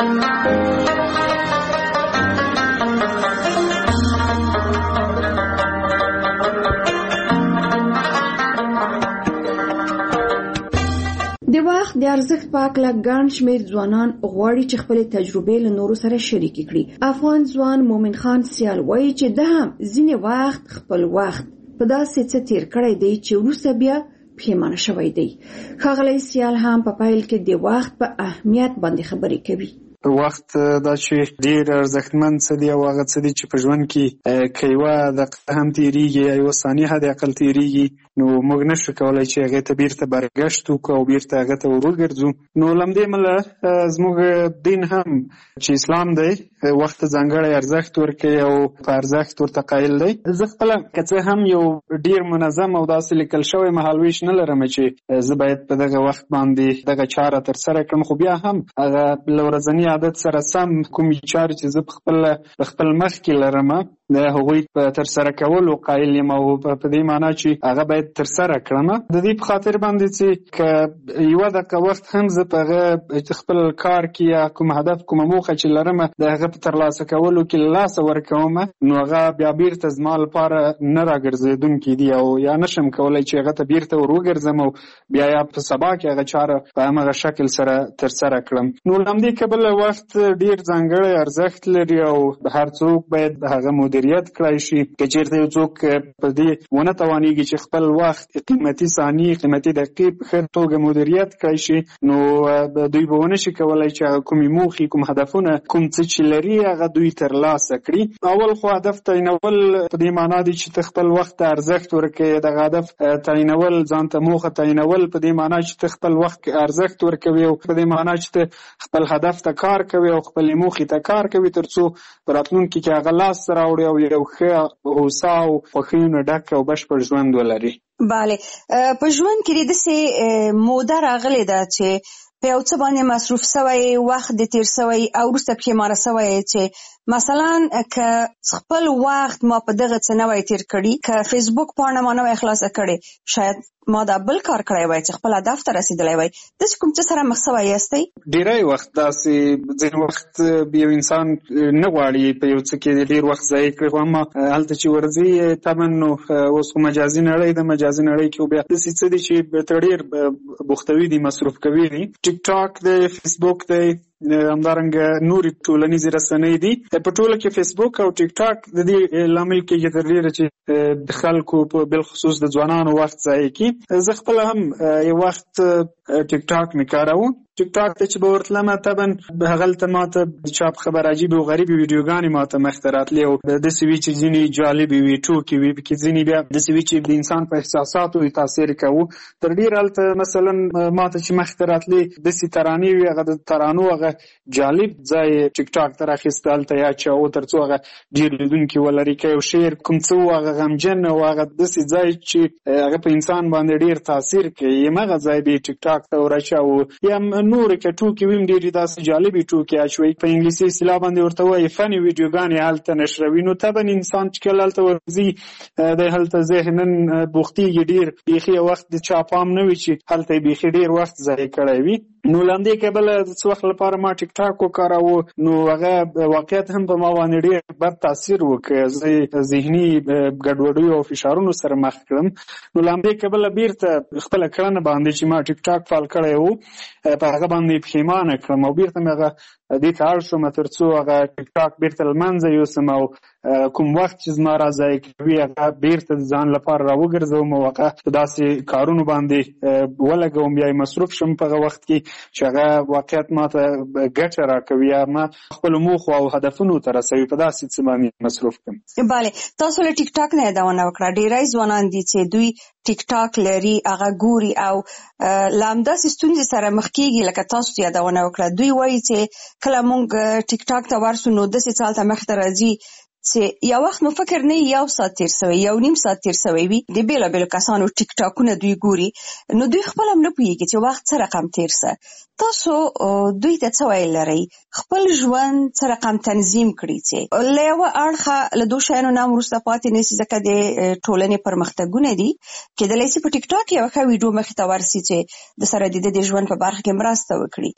Speaker 2: د وخت د ارزښت په اړه ګڼ شمېر ځوانان غواړي چې خپل تجربې له نورو سره شریکې کړي. افغان ځوان مومن خان سیال وایي چې ده هم ځینې وخت خپل وخت په داسې څه تیر کړی دی چې وروسته بیا پښیمانه شوی دی. ښاغلی سیال هم په پیل کې د وخت په اهمیت باندې خبرې کوي.
Speaker 9: وخت دا چې ډیر ارزښتمن څه دی او هغه څه دی چې په ژوند کې که یوه دقیقه هم تېرېږي یا یوه ثانیه حد اقل تېرېږي نو موږ نشو کولی چې هغې ته بیرته برګشت وکړو او بیرته هغه ته ور وګرځو. نو له همدې امله زموږ دین هم چې اسلام دی وخت ته ځانګړی ارزښت ورکوي او په ارزښت ورته قایل دی. زه خپله که څه هم یو ډیر منظم او داسې لیکل شوی مهالویش نه لرم چې زه باید په دغه وخت باندې دغه چاره ترسره کړم، خو بیا هم هغه له ورځني عادت سره سم کومې چارې چې زه په خپل په خپل مخ کې لرم د هغوی په ترسره کولو قایل یم او په دې معنا چې هغه باید ترسره کړم. د دې په خاطر باندې چې که یوه دقیقه وخت هم زه په هغه خپل کار کې یا کوم هدف کومه موخه چې لرم د هغه په ترلاسه کولو کې له لاسه ورکوم نو هغه بیا بیرته زما لپاره نه راګرځېدونکي دي او یا نشم کولی چې هغه ته بیرته ور وګرځم او بیا یا په سبا کې هغه چاره په همغه شکل سره ترسره کړم. نو له همدې کبله وخت ډیر ځانګړی ارزښت لري او هر څوک باید هغه مدیریت کړای شي. که چېرته یو څوک په دې ونه توانېږي چې خپل وخت قیمتي ثانیې قیمتي دقیقې په ښه توګه مدیریت کړای شي نو دوی به ونه شي کولی چې هغه کومې موخې کوم هدفونه کوم څه چې لري هغه دوی ترلاسه کړي. اول خو هدف تعینول په دې معنا دی چې ته خپل وخت ته ارزښت ورکوې. دغه هدف تعینول ځان ته موخه تعینول په دې معنا چې ته خپل وخت ارزښت ورکوې او په دې معنا چې ته خپل هدف ته کار کوي او خپلې موخې ته کار کوي تر څو په راتلونکي کې هغه لاسته راوړي او یو ښه هوسا او خوښیونه ډک او بشپړ ژوند ولري.
Speaker 8: بله، په ژوند کې داسې موده راغلې ده چې په یو څه باندې مصروف سوی وخت دې تیر سوی او وروسته پښیمانه سوی چې مثلا که خپل وخت ما په دغه څه نه وای تیر کړي، که فیسبوک پاڼه ما نه وای خلاصه کړې، شاید ما دا بل کار کړی وای چې خپل هدف ته رسېدلی وای. داسې کوم څه سره مخ سوی یاستئ؟
Speaker 9: ډېری وخت داسې ځینې وخت یو انسان نه غواړي په یو څه کې ډېر وخت ضایع کړي، خو اما هلته چې ورځي طبعا نو اوس خو مجازي نړۍ ده، مجازي نړۍ کې بیا داسې څه دي چې ته ډېر بوختوي دي، مصروف کوي دي. ټیک ټاک دی، فیسبوک دی، همدارنګه نورې ټولنیزې رسنۍ دي. په ټوله کې فیسبوک او ټیک ټاک د دې لامل کېږي تر ډېره چې د خلکو په بالخصوص د ځوانانو وخت ضایع کړي. زه خپله هم یو وخت ټیک ټاک مې کاروم. ټیک ټاک ته چې به ورتلمه طبعا هغلته ماته د چاپ خبر عجیبې او غریبې ویډیوګانې ماته مخته راتلې او داسې وي چې ځینې جالبې وي، ټوکې وي، پکې ځینې بیا داسې وي چې د انسان په احساساتو یې تاثیر کوو. تر ډېره هلته مثلا ماته چې مخته راتلې داسې ترانې وي، هغه د ترانو هغه جالب ځای ټیک ټاک ته راخیسته، هلته یا چاو تر څو هغه ډېر لیدونکي ولري. که یو شعر کوم څه و هغه غمجن او هغه داسې ځای چې هغه په انسان باندې ډېر تاثیر کوي، همغه ځای به یې ټیک ټاک ته ورچاو. یا نورې که ټوکې ویم ډېرې داسې جالبې ټوکې اچوي، په انګلیسي اصطلاح باندې ورته وایي فني ویډیوګانې هلته نشروي. نو طبعا انسان چې کله هلته ورځي دی هلته ذهناً بوختېږي ډېر، بیخي یو وخت د چا پام نه وي چې هلته یې بیخي ډېر وخت ضایع کړی وي. نو له همدې کبله د څه وخت لپاره ما ټیک ټاک وکاراوه نو هغه واقعیت هم په ما باندې ډېر بد تاثیر وکړ. زه ذهني ګډوډیو او فشارونو سره مخ کړم. نو له همدې کبله بیرته خپله کړنه باندې چې ما ټیک ټاک فعال کړی و په هغه باندې پښیمانه کړم او بیرته مې هغه دې ته اړ شوم تر څو هغه ټیک ټاک بیرته له منځه یوسم او کوم وخت چې زما را ضایع کوي هغه بیرته د ځان لپاره را وګرځوم او هغه په داسې کارونو باندې ولګوم یا مصروف شم په هغه وخت کې چې هغه واقعیت ما ته ګټه راکوي یا ما خپلو موخو او هدفونو ته رسوي، په داسې څه باندې مصروف کړم.
Speaker 8: بله، تاسو له ټیک ټاک نه یادونه وکړه. ډېری ځوانان دي چې دوی ټیک ټاک لري، هغه ګوري او له همداسې ستونزې سره مخ کېږي لکه تاسو یادونه وکړه. دوی وایي چې کله مونږ ټیک ټاک ته ورسو نو داسې څه هلته مخته راځي چې یو وخت نو فکر نه یو ساعت تیر سوی، یو نیم ساعت تیر سوی وي. د بېلابېلو کسانو ټیک ټاکونه دوی ګوري نو دوی خپل هم نه پوهېږي چې وخت څه رقم تیر سه. تاسو دوی ته څه ویل لرئ؟ خپل ژوند څه رقم تنظیم کړي چې له یوه اړخه له دو شیانو نه هم وروسته پاتې نه سي، ځکه د ټولنې پرمختګونه دي. کېدلی سي په ټیک ټاک یوه ښه ویډیو مخې ته ورسي چې د سره د د ژوند په برخه کې مرسته وکړي.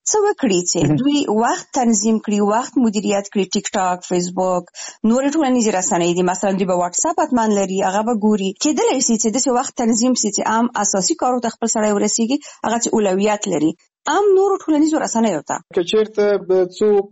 Speaker 8: څه وکړي چې دوی وخت تنظیم کړي، وخت مدیریت کړي. ټیک ټاک، فیسبوک، نورې ټولنیزې رسنۍ دي، مثلا دوی به واتس اپ اتمان لري، هغه به ګوري. کېدلی شي چې داسې وخت تنظیم شي چې عام اساسي کارو ته خپل سړی ورسیږي، هغه چې اولویت لري. عام نورو ټولنیزو رسنیو ته
Speaker 9: که چېرته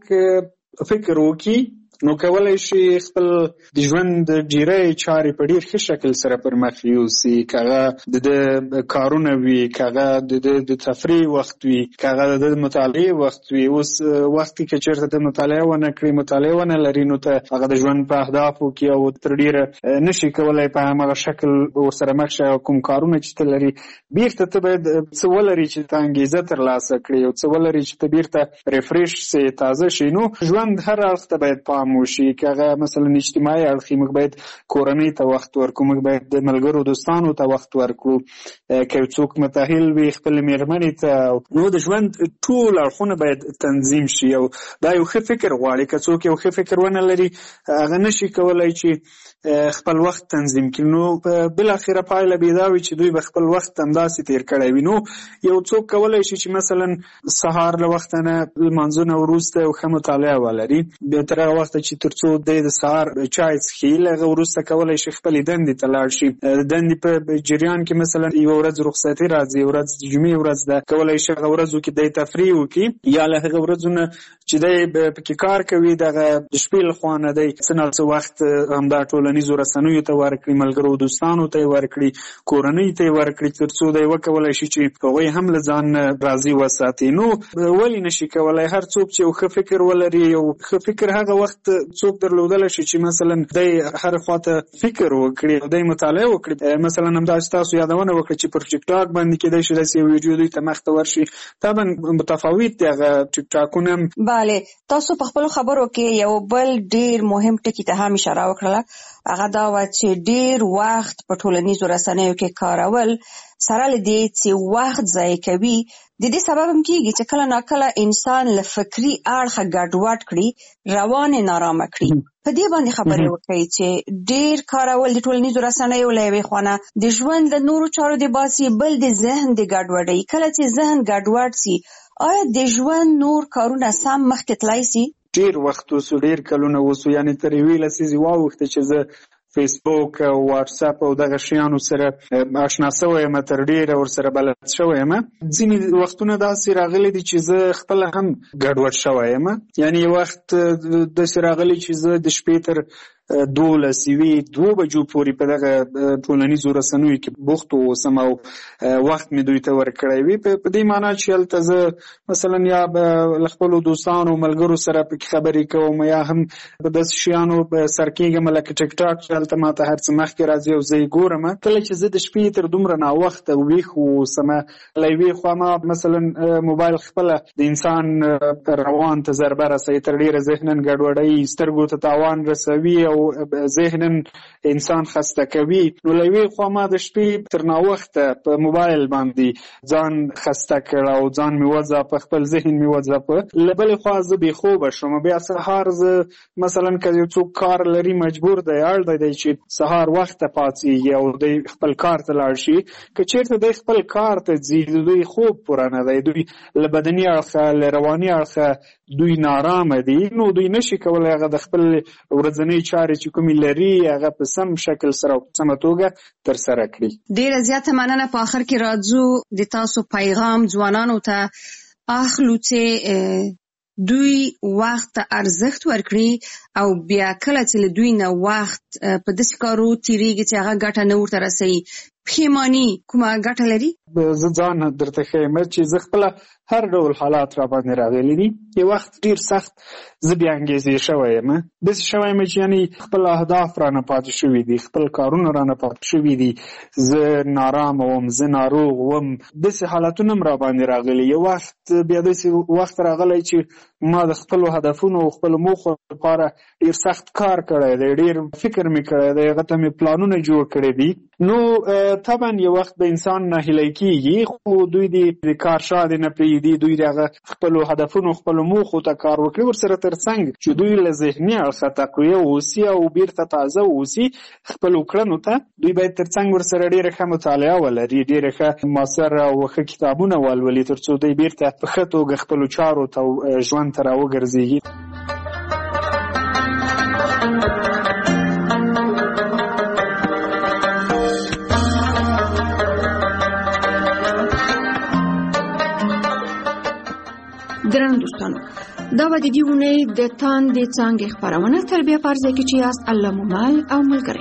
Speaker 9: څوک فکر وکړي نو کولای شي خپل د ژوند ډیری چارې په ډیر ښه شکل سره پر مخ یوسي. کاغه د کارونه وي، کاغه د تفریح وخت وي، کاغه د مطالعې وخت وي. اوس وخت کې که چېرته د مطالعه ونه کړي، مطالعه ونه لري، نو ته هغه د ژوند په اهدافو کې او تر ډیره نشي کولای په هماغه شکل ورسره مخ شي. کوم کارونه چې ته لري بیرته ته باید څه ولري چې ته انګېزه ترلاسه کړي، او څه ولري چې ته بیرته ریفریش سي، تازه شي. نو ژوند هر اړخ ته باید پام وشي. کاغه مثلا اجتماعي اړخ موږ باید کورنۍ ته وخت ورکړو، موږ باید د ملګرو دوستانو ته وخت ورکړو. که څوک متأهل وي خپل مېرمنې ته، نو د ژوند ټول اړخونه باید تنظیم شي. او دا یو ښه فکر غواړي. که څوک یو ښه فکر ونه لري هغه نشي کولای چې خپل وخت تنظیم کړي. نو بالاخره پایله به دا وي چې دوی به خپل وخت همداسې تیر کړی وي. نو یو څوک کولای شي چې مثلا سهار له وخته نه لمانځونه وروسته یو ښه مطالعه ولري، بیا تر هغه وخته چې تر څو دی د سهار چای څښي، له هغه وروسته کولی شي خپلې دندې ته لاړ شي. د دندې په جریان کې مثلا یوه ورځ رخصتي راځي، یوه ورځ د جمعې ورځ ده، کولی شي هغه ورځو کې دی تفریح وکړي، یا له هغه ورځو نه چې دی پکې کار کوي دغه د شپې له خوا نه دی څه نه څه وخت همدا ټولنیزو رسنیو ته ورکړي، ملګرو دوستانو ته یې ورکړي، کورنۍ ته یې ورکړي، تر څو دی وکولی شي چې هغوی هم له ځان راضي وساتي. نو ولې نشي کولی؟ هر څوک چې یو ښه فکر ولري، یو ښه فکر هغه وخت څوک درلودلی شي چې مثلا دی هر خواته فکر وکړي او دی مطالعه وکړي. مثلا همداسې تاسو یادونه وکړه چې پر ټیک ټاک باندې کېدای شي داسې یو ویډیو دوی ته مخته ورشي. طبعا متفاوت دی هغه ټیک ټاکونه.
Speaker 8: بله، تاسو په خپلو خبرو کې یو بل ډیر مهم ټکي ته هم اشاره وکړله، هغه دا وه چې ډیر وخت په ټولنیزو رسنیو کې کارول سره له دې چې وخت ضایع کوي، د دې سبب هم کېږي چې کله ناکله انسان له فکري اړخه ګډوډ کړي، روان یې نارامه کړي. په دې باندې خبرې وکړئ چې ډیر کارول د ټولنیزو رسنیو له یوې خوا د ژوند له نورو چارو د باسي، بل د ذهن د ګډوډۍ. کله چې ذهن ګډوډ سي، آیا د ژوند نور کارونه سم مخکې تللی سي؟
Speaker 9: ډیر وخت اوسو، ډیر کلونه اوسو، یعنې تر یوې لسیزې واوښته چې زه فیسبوک او واتس اپ او دغه شیانو سره آشنا شوی یم، تر ډیره ورسره بلد شوی یم. ځینې وختونه داسې راغلي دي چې زه خپله هم ګډوډ شوی یم. یعنې یو وخت داسې راغلی چې زه د شپې تر دولس یوې دوو بجو پورې په دغه ټولنیزو رسنیو کې بوخت اوسم او وخت مې دوی ته ورکړی وي، په دې معنا چې هلته زه مثلا یا له خپلو دوستانو ملګرو سره پکې خبرې کوم، یا هم په داسې شیانو سر کېږم لکه ټیک ټاک چې هلته ماته هر څه مخکې راځي او زه یې ګورم. کله چې زه د شپې تر دومره ناوخته ویښ اوسم، له یوې خوا ما مثلا موبایل خپله د انسان روان ته ضربه رسوي، تر ډېره ذهنا ګډوډوي، سترګو ته تاوان رسوي او ذهنا انسان خسته کوي. نو له یوې خوا ما د شپې تر ناوخته په موبایل باندې ځان خسته کړ او ځان مې وځاپه، خپل ذهن مې وځاپه. له بلې خوا زه بې خوبه شوم. بیا سهار زه مثلا که یو څوک کار لري مجبور دی، اړ دی چې سهار وخته پاڅېږي او دی خپل کار ته لاړ شي. که چېرته دی خپل کار ته ځي، دوی خوب پوره نه دی، دوی له بدني اړخه له رواني اړخه دوی نارامه دي، نو دوی نشي کولی هغه د خپل ورځنۍ چارې چې کومې لري هغه په سم شکل سره او په سمه توګه ترسره کړي.
Speaker 8: ډېره زیاته مننه. په آخر کې راځو د تاسو پیغام ځوانانو ته اخلو چې دوی وخت ته ارزښت ورکړي او بیا کله چې له دوی نه وخت په داسې کارو تېرېږي چې هغه ګټه نه ورته رسوي، پښیماني کومه ګټه لري؟
Speaker 9: زه ځان درته ښیم چې زه خپله هر ډول حالات را باندې راغلي دي. یو وخت ډېر سخت زه بې انګېزې شوی یم، داسې شوی یم چې یعنې خپل اهداف رانه پاتې شوي دي، خپل کارونه رانه پاتې شوي دي، زه نارامه وم، زه ناروغ وم، داسې حالتونه هم را باندې راغلي. یو وخت بیا داسې وخت راغلی چې ما د خپلو هدفونو او خپلو موخو لپاره ډېر سخت کار کړی دی، ډېر فکر مې کړی دی، هغه ته مې پلانونه جوړ کړي دي. نو طبعا یو وخت به انسان ناهیلی کیږي، خو دوی د کار شاده نه پریږدي، دوی دغه خپل هدفونو خپل موخو ته کار وکړي، ورسره ترڅنګ چې دوی له ذهني اړخه تقویه اوسي او بیرته تازه اوسي خپل کړنو ته، دوی باید ترڅنګ ورسره ډیره ښه مطالعه ولري، ډیره ښه موثر او ښه کتابونه ولولي، ترڅو دوی بیرته په ښه توګه خپلو چارو ته ژوند ته راوګرځېږي.
Speaker 2: درنو دوستانو، دا به د دې اونۍ د تاندې څانګې خپرونه تر بیا په ارزه کې چې یاست الله مو مل او ملګری.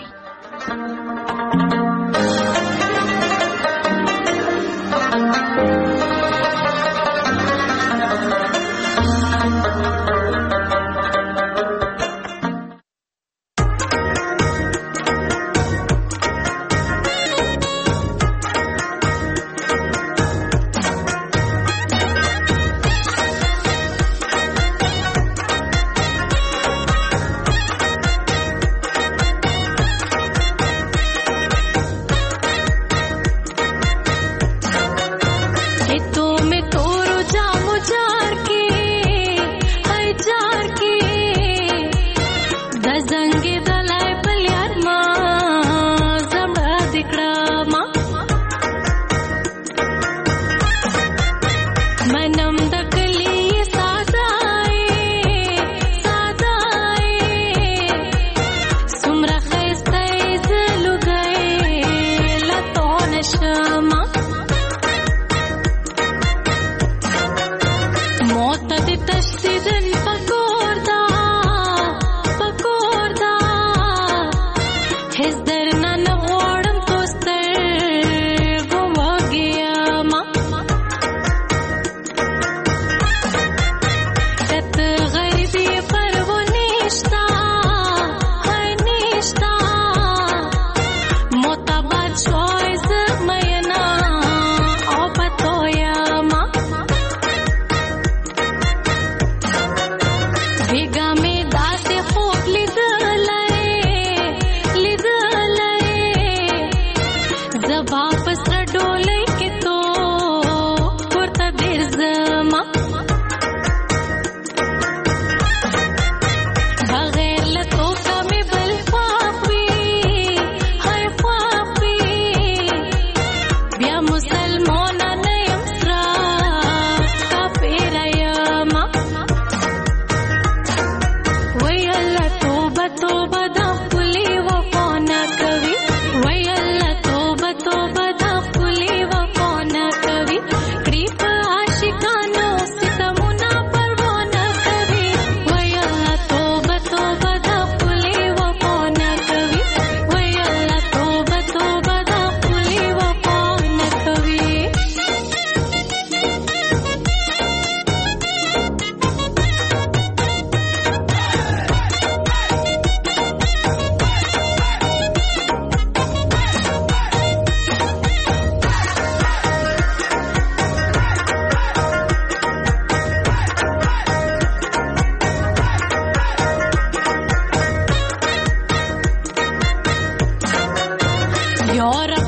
Speaker 10: You're